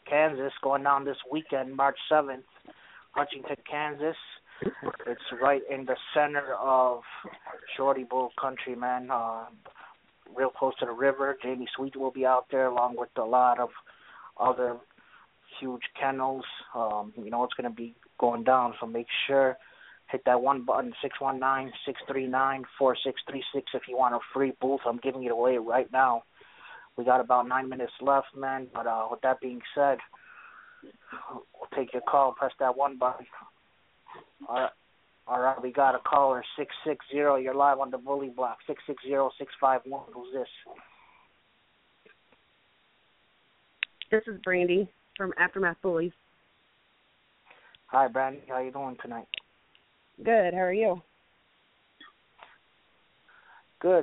Kansas, going down this weekend, March 7th, Huntington, Kansas. It's right in the center of Shorty Bull country, man. Real close to the river. Jamie Sweet will be out there along with a lot of other huge kennels. You know it's going to be going down, so make sure hit that one button, 619-639-4636 if you want a free booth. I'm giving it away right now. We got about 9 minutes left, man. But with that being said, we'll take your call. Press that one button. All right, we got a caller, 660. You're live on the Bully Block, 660-651. Who's this?
This is Brandy from Aftermath Bullies.
Hi, Brandy. How you doing tonight?
Good. How are you?
Good.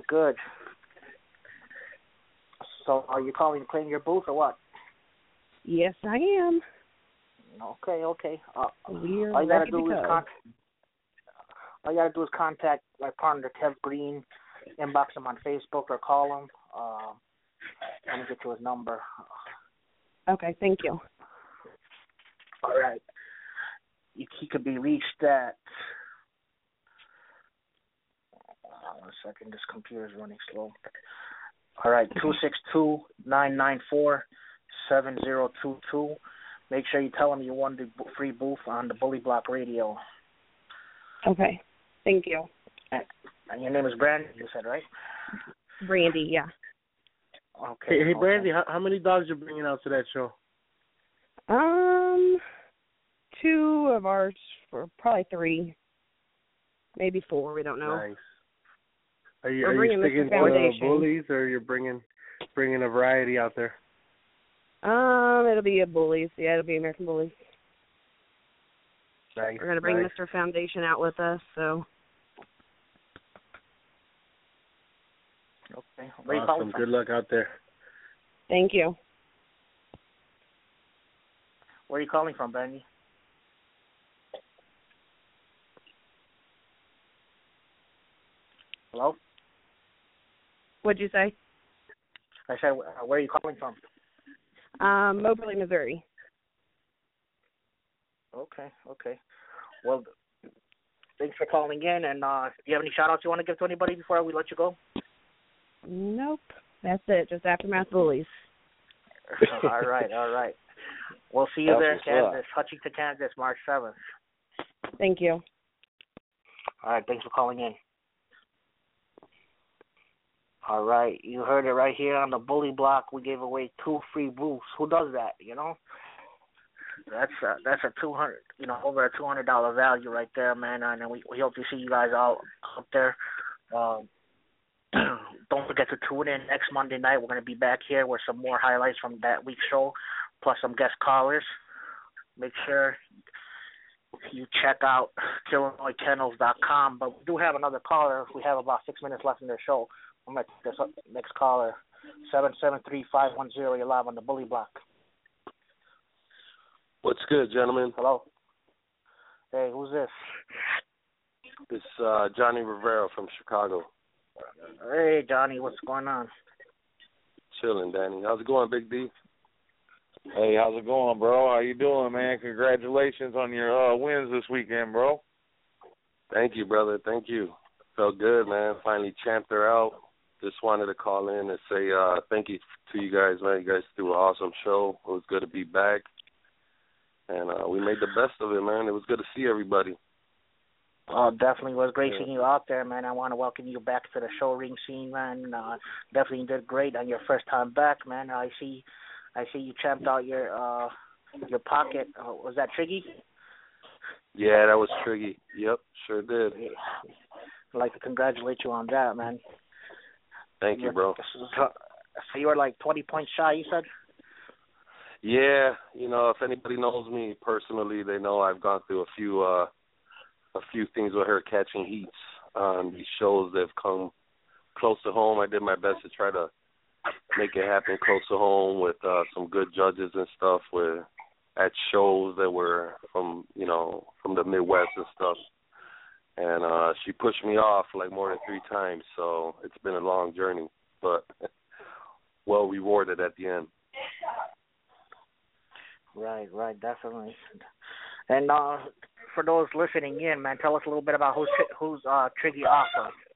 So are you calling to claim your booth or what?
Yes, I am.
Okay.
We're
all you
ready
gotta do
to
is
go.
all you gotta do is contact my partner Kev Green, inbox him on Facebook or call him. Let me get you his number.
Okay, thank you.
All right. He could be reached at. 1 second, this computer's running slow. All right, 262-994-7022. Make sure you tell him you won the free booth on the Bully Block Radio.
Okay, thank you.
And your name is Brandy, you said, right?
Brandy, yeah.
Okay.
Hey, Brandy, how many dogs you bringing out to that show?
2 of ours, for probably 3, maybe 4. We don't know.
Nice. Are you
Mr.
sticking to
Foundation.
bullies, or you're bringing a variety out there?
It'll be a Bullies. Yeah, it'll be American Bullies.
Nice.
We're gonna bring Mr. Foundation out with us, so.
Okay.
Awesome. Good luck out there.
Thank you.
Where are you calling from, Brandy? Hello?
What'd you say?
I said, where are you calling from?
Moberly, Missouri.
Okay. Well, thanks for calling in. And do you have any shout-outs you want to give to anybody before we let you go?
Nope. That's it. Just Aftermath Bullies.
All right. We'll see you there in Kansas, Huntington, Kansas, March 7th.
Thank you.
All right, thanks for calling in. All right, you heard it right here on the Bully Block. We gave away 2 free booths. Who does that? You know, that's a $200, over a $200 value right there, man. And we hope to see you guys all out there. Don't forget to tune in next Monday night. We're going to be back here with some more highlights from that week's show, plus some guest callers. Make sure you check out KillinoisKennels.com. But we do have another caller. We have about 6 minutes left in the show. I'm going to take this next caller, 773-510. You're live on the Bully Block.
What's good, gentlemen?
Hello. Hey, who's this?
It's Johnny Rivera from Chicago.
Hey, Johnny, what's going on?
Chilling, Danny. How's it going, Big D?
Hey, how's it going, bro? How you doing, man? Congratulations on your wins this weekend, bro.
Thank you, brother. Thank you. Felt good, man. Finally champed her out. Just wanted to call in and say thank you to you guys, man. You guys do an awesome show. It was good to be back. And we made the best of it, man. It was good to see everybody.
Oh, definitely was great seeing you out there, man. I want to welcome you back to the show ring scene, man. Definitely did great on your first time back, man. I see you champed out your pocket. Was that Triggy?
Yeah, that was Triggy. Yep, sure did.
I'd like to congratulate you on that, man.
Thank you, bro.
So you were like 20 points shy, you said?
Yeah, if anybody knows me personally, they know I've gone through a few things with her catching heats on these shows that have come close to home. I did my best to try to make it happen close to home with some good judges and stuff at shows that were from the Midwest and stuff. And she pushed me off like more than 3 times, so it's been a long journey, but well rewarded at the end.
Right, definitely. And for those listening in, man, tell us a little bit about who's Triggy off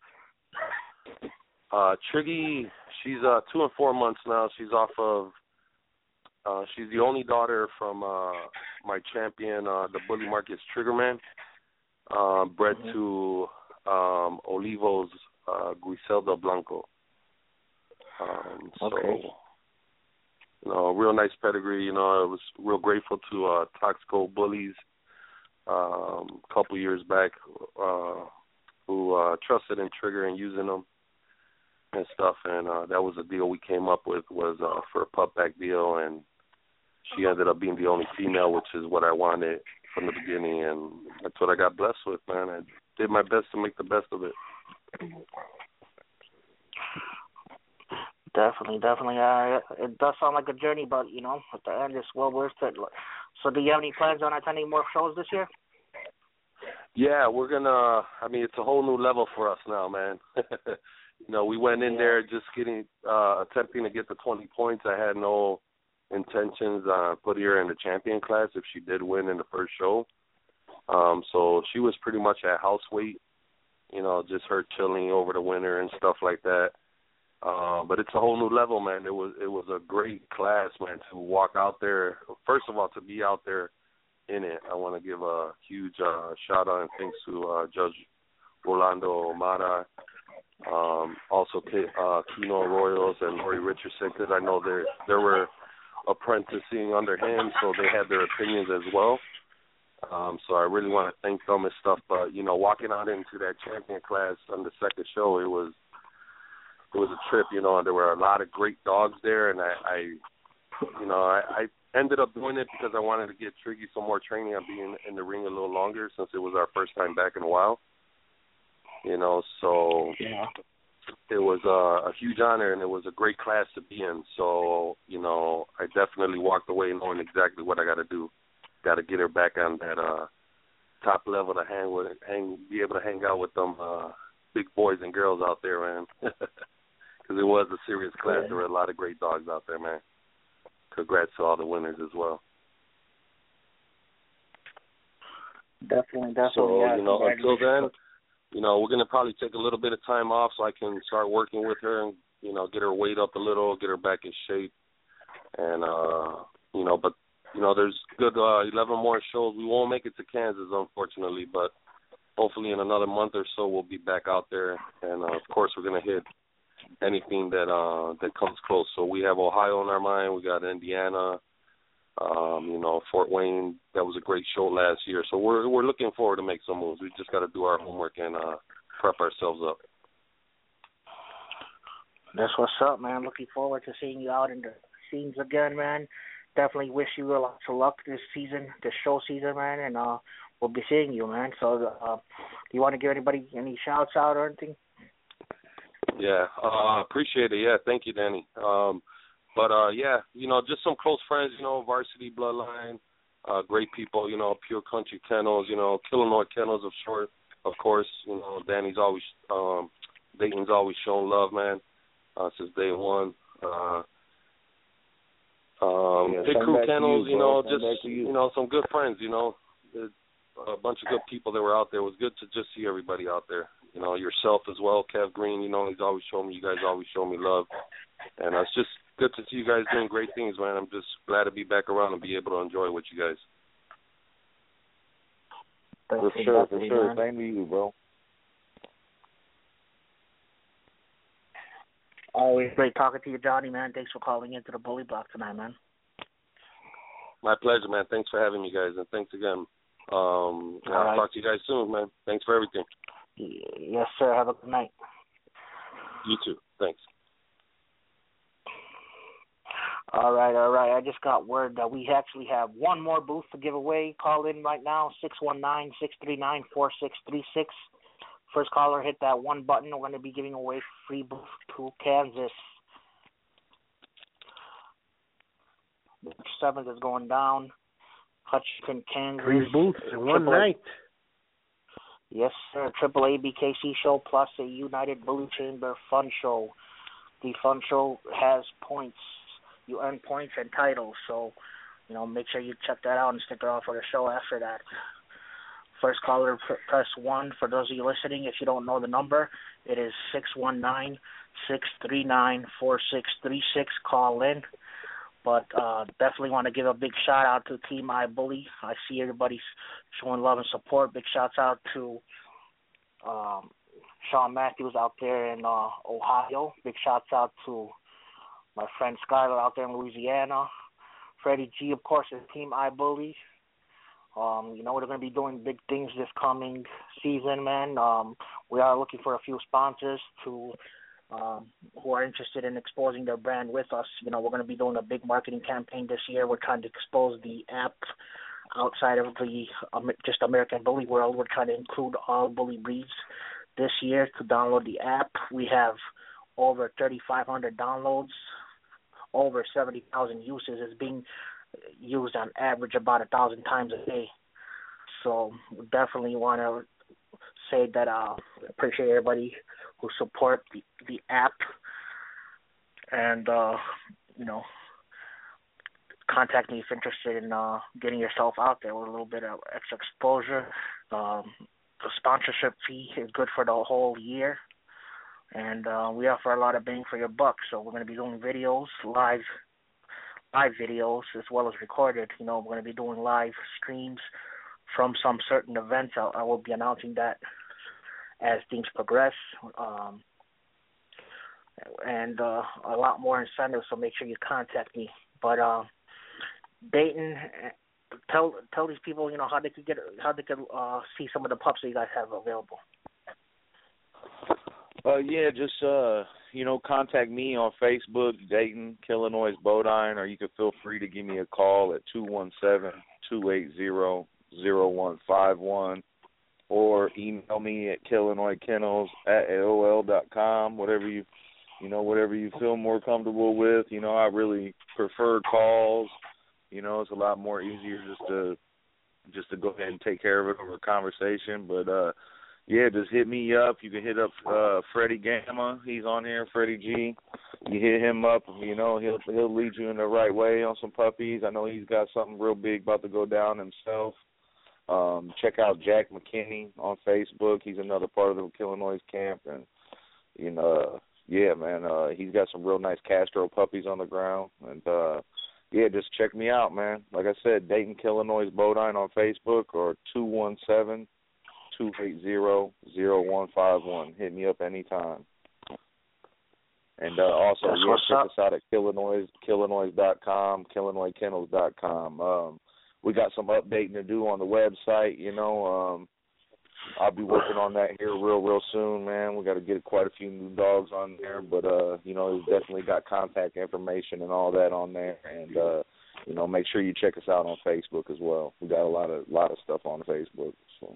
of.
Triggy, she's 2 and 4 months now. She's off of. She's the only daughter from my champion, the Bully Marcus Triggerman, bred to Olivo's Griselda Blanco.
Okay.
So, real nice pedigree. I was real grateful to Toxico Bullies a couple years back who trusted in Trigger and using them and stuff. And that was a deal we came up with was for a pup back deal. And she ended up being the only female, which is what I wanted from the beginning. And that's what I got blessed with, man. I did my best to make the best of it.
Definitely. It does sound like a journey, but, at the end, it's well worth it. So do you have any plans on attending more shows this year?
Yeah, we're going to, it's a whole new level for us now, man. We went in there just attempting to get the 20 points. I had no intentions putting her in the champion class if she did win in the first show. So she was pretty much at house weight, just her chilling over the winter and stuff like that. But it's a whole new level, man. It was a great class, man, to walk out there. First of all, to be out there in it, I want to give a huge shout out and thanks to Judge Rolando Omara, also Kino Royals and Lori Richardson, because I know they were apprenticing under him, so they had their opinions as well. So I really want to thank them and stuff. But walking out into that champion class on the second show, it was a trip, and there were a lot of great dogs there, and I ended up doing it because I wanted to get Triggy some more training on being in the ring a little longer since it was our first time back in a while, so it was a huge honor, and it was a great class to be in. So, I definitely walked away knowing exactly what I got to do. Got to get her back on that top level to be able to hang out with them big boys and girls out there, man. Because it was a serious class. There were a lot of great dogs out there, man. Congrats to all the winners as well.
Definitely.
So, until then, we're going to probably take a little bit of time off so I can start working with her and, get her weight up a little, get her back in shape. And, but, there's good 11 more shows. We won't make it to Kansas, unfortunately, but hopefully in another month or so we'll be back out there. And, of course, we're going to hit anything that comes close. So we have Ohio in our mind. We got Indiana, Fort Wayne. That was a great show last year. So we're looking forward to make some moves. We just got to do our homework and prep ourselves up.
That's what's up, man. Looking forward to seeing you out in the scenes again, man. Definitely wish you lots of luck this season, this show season, man, and we'll be seeing you, man. So do you want to give anybody any shouts out or anything?
Yeah, appreciate it. Yeah, thank you, Danny. But just some close friends, Varsity Bloodline, great people, Pure Country Kennels, Killinois Kennels of course, Danny's always, Dayton's always shown love, man, since day one. Big Crew Kennels, some good friends, a bunch of good people that were out there. It was good to just see everybody out there. Yourself as well, Kev Green, he's always shown me, you guys always show me love. And it's just good to see you guys doing great things, man. I'm just glad to be back around and be able to enjoy with you guys.
For sure. Same to you, bro.
Always great talking to you, Johnny, man. Thanks for calling into the Bully Block tonight, man.
My pleasure, man. Thanks for having me, guys, and thanks again. I'll talk to you guys soon, man. Thanks for everything.
Yes, sir. Have a good night.
You too. Thanks.
All right. I just got word that we actually have one more booth to give away. Call in right now, 619-639-4636. First caller, hit that one button. We're going to be giving away free booth to Kansas. The 7th is going down. Hutchinson, Kansas.
Free booths in one night.
Yes, sir. Triple ABKC show plus a United Bully Chamber fun show. The fun show has points. You earn points and titles. So make sure you check that out and stick around for the show after that. First caller, press 1. For those of you listening, if you don't know the number, it is 619-639-4636. Call in. But definitely want to give a big shout-out to Team iBully. I see everybody showing love and support. Big shouts out to Sean Matthews out there in Ohio. Big shouts out to my friend Skylar out there in Louisiana. Freddie G, of course, is Team iBully. We're going to be doing big things this coming season, man. We are looking for a few sponsors who are interested in exposing their brand with us. We're going to be doing a big marketing campaign this year. We're trying to expose the app outside of the just American Bully world. We're trying to include all bully breeds this year to download the app. We have over 3,500 downloads, over 70,000 uses. It's being used on average about 1,000 times a day. So we definitely want to say that I appreciate everybody who support the app, and contact me if interested in getting yourself out there with a little bit of extra exposure. The sponsorship fee is good for the whole year, and we offer a lot of bang for your buck. So we're going to be doing videos, live videos, as well as recorded. We're going to be doing live streams from some certain events. I will be announcing that as things progress, and a lot more incentives, so make sure you contact me. But Dayton, tell these people, how they could see some of the pups that you guys have available.
Just contact me on Facebook, Dayton Killinois Bodine, or you can feel free to give me a call at 217-280-0151, or email me at KillinoisKennels@AOL.com. Whatever you feel more comfortable with. I really prefer calls. It's a lot more easier just to go ahead and take care of it over a conversation. But just hit me up. You can hit up Freddie Gamma. He's on here, Freddie G. You hit him up. He'll lead you in the right way on some puppies. I know he's got something real big about to go down himself. Check out Jack McKinney on Facebook. He's another part of the Killinois camp, and he's got some real nice Castro puppies on the ground. And just check me out, man. Like I said, Dayton Killinois Bodine on Facebook, or 217-280-0151. Hit me up anytime. And also, check us out at Killinois.com, KillinoisKennels.com. We got some updating to do on the website, I'll be working on that here real soon, man. We got to get quite a few new dogs on there, but it's definitely got contact information and all that on there, and make sure you check us out on Facebook as well. We got a lot of stuff on Facebook. So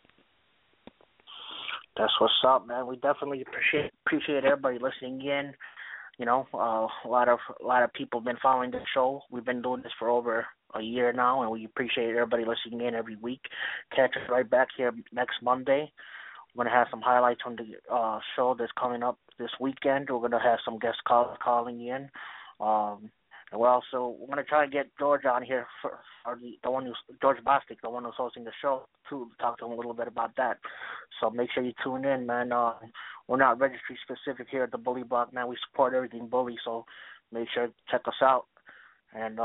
that's what's up, man. We definitely appreciate everybody listening in. A lot of people have been following the show. We've been doing this for over a year now, and we appreciate everybody listening in every week. Catch us right back here next Monday. We're going to have some highlights on the show that's coming up this weekend. We're going to have some guest callers calling in. And we're going to try and get George on here for George Bostic, the one who's hosting the show, to talk to him a little bit about that. So make sure you tune in, man. We're not registry specific here at the Bully Block, man. We support everything Bully, so make sure to check us out. And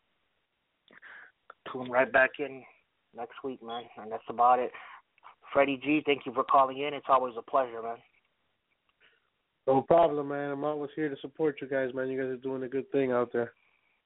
tune right back in next week, man. And that's about it. Freddie G, thank you for calling in. It's always a pleasure, man.
No problem, man. I'm always here to support you guys, man. You guys are doing a good thing out there.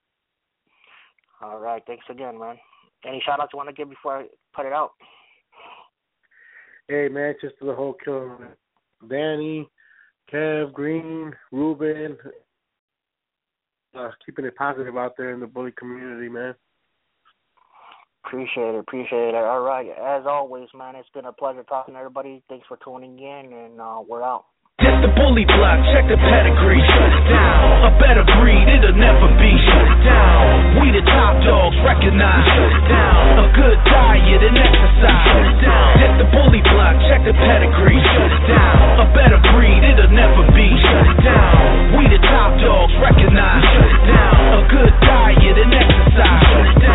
All right. Thanks again, man. Any shout-outs you want to give before I put it out?
Hey, man, just to the whole killer. Danny, Kev, Green, Ruben. Keeping it positive out there in the bully community, man.
Appreciate it. All right. As always, man, it's been a pleasure talking to everybody. Thanks for tuning in, and we're out.
It's the Bully Block, check the pedigree, shut it down. A better breed, it'll never be shut it down. We the top dogs, recognize, shut it down. A good diet and exercise, shut it down. It's the Bully Block, check the pedigree, shut it down. A better breed, it'll never be shut it down. We the top dogs, recognize, shut it down. A good diet and exercise, shut it down.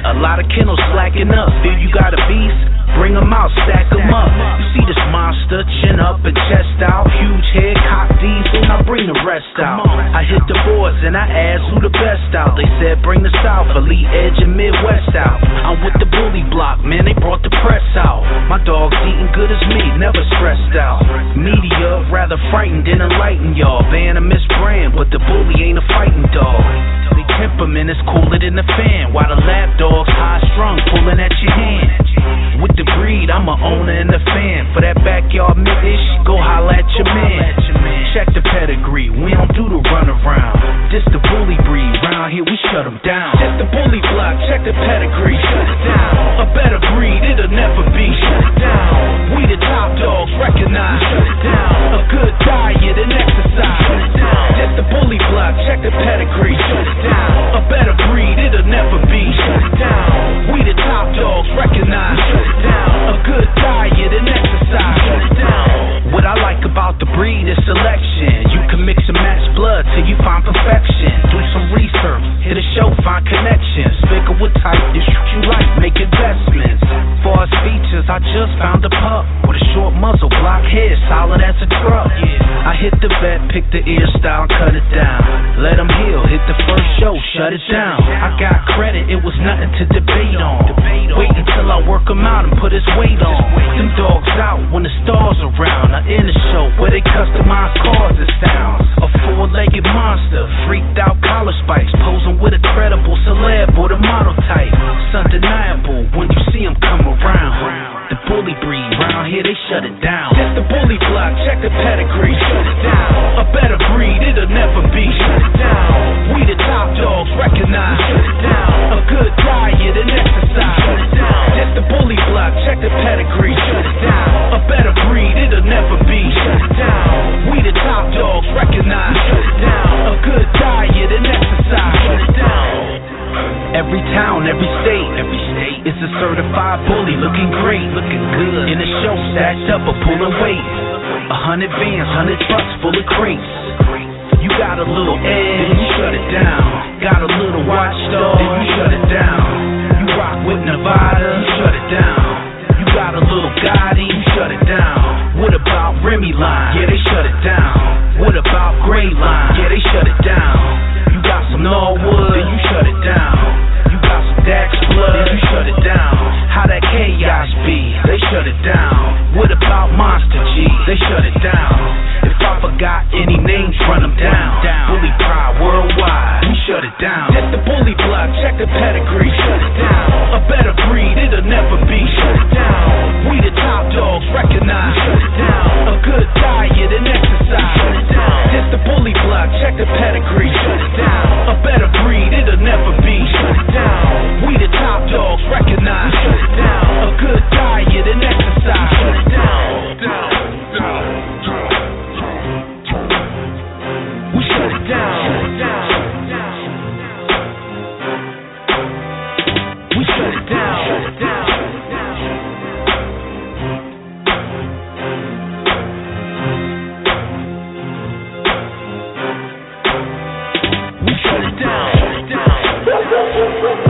A lot of kennels slacking up. Feel you got a beast? Bring 'em out, stack 'em up. You see this monster, chin up and chest out. Huge head, cock diesel, now bring the rest out. I hit the boards and I asked who the best out. They said bring the South, Elite Edge and Midwest out. I'm with the bully block, man, they brought the press out. My dog's eating good as me, never stressed out. Media, rather frightened than enlightened, y'all. Venomous brand, but the bully ain't a fighting dog. The temperament is cooler than the fan, while the lap dog's high strung, pulling at your hand. With the breed, I'm a owner and a fan. For that backyard mid-ish, go holla at your man. Check the pedigree, we don't do the run around. This the bully breed, round here we shut 'em down. This the bully block, check the pedigree, shut it down. A better breed, it'll never be, shut it down. We the top dogs, recognize, shut it down. A good diet and exercise, shut it down. This the bully block, check the pedigree, shut it down. A better breed, it'll never be, shut it down. We the top dogs, recognize, shut it down. A good diet and exercise, shut it down. What I like about the breed is selection. You can mix and match blood till you find perfection. Do some research, hit a show, find connections. Figure what type you shoot you like, make investments. For as features, I just found a pup with a short muzzle, block head, solid as a truck. I hit the vet, pick the ear style, cut it down. Let him heal, hit the first show, shut it down. I got credit, it was nothing to debate on. Wait until I work him out and put his weight on. Them dogs out when the stars around. I in the show where they customize cars and sounds. A four-legged monster, freaked out collar spikes, posing with a credible celeb or the model type. It's undeniable when you see him come around. The bully breed, round here they shut it down. This the bully block, check the pedigree, shut it down. A better breed, it'll never be, shut it down. We the top dogs, recognize, shut it down. A good diet and exercise, shut it down. This the bully block, check the pedigree, shut it down. A better breed, it'll never be, shut it down. We the top dogs, recognize, shut it down. A good diet and exercise, shut it down. Every town, every state is a certified bully, looking great, looking good. In the show, stacked up or pulling weight. 100 vans, 100 trucks full of crates. You got a little edge, then you shut it down. Got a little watchdog, then you shut it down. You rock with Nevada, you shut it down. You got a little Gotti, you shut it down. What about Remy line? Yeah, they shut it down. What about Gray line? Yeah, they shut it down. You got some Norwood, then you shut it down. You got some Dax blood, then you shut it down. How that chaos be? They shut it down. What about Monster G? They shut it down. If I forgot any names, run them down. Bully Pride worldwide, we shut it down. This the bully block, check the pedigree, shut it down. A better breed, it'll never be, shut it down. We the top dogs, recognize, shut it down. A good diet and exercise, shut it down. This the bully block, check the pedigree, shut it down. A better breed, it'll never be, shut it down. We the top dogs, recognize, shut it down. A good diet and exercise, shut it down. We shut it down. We shut it down. We shut it down.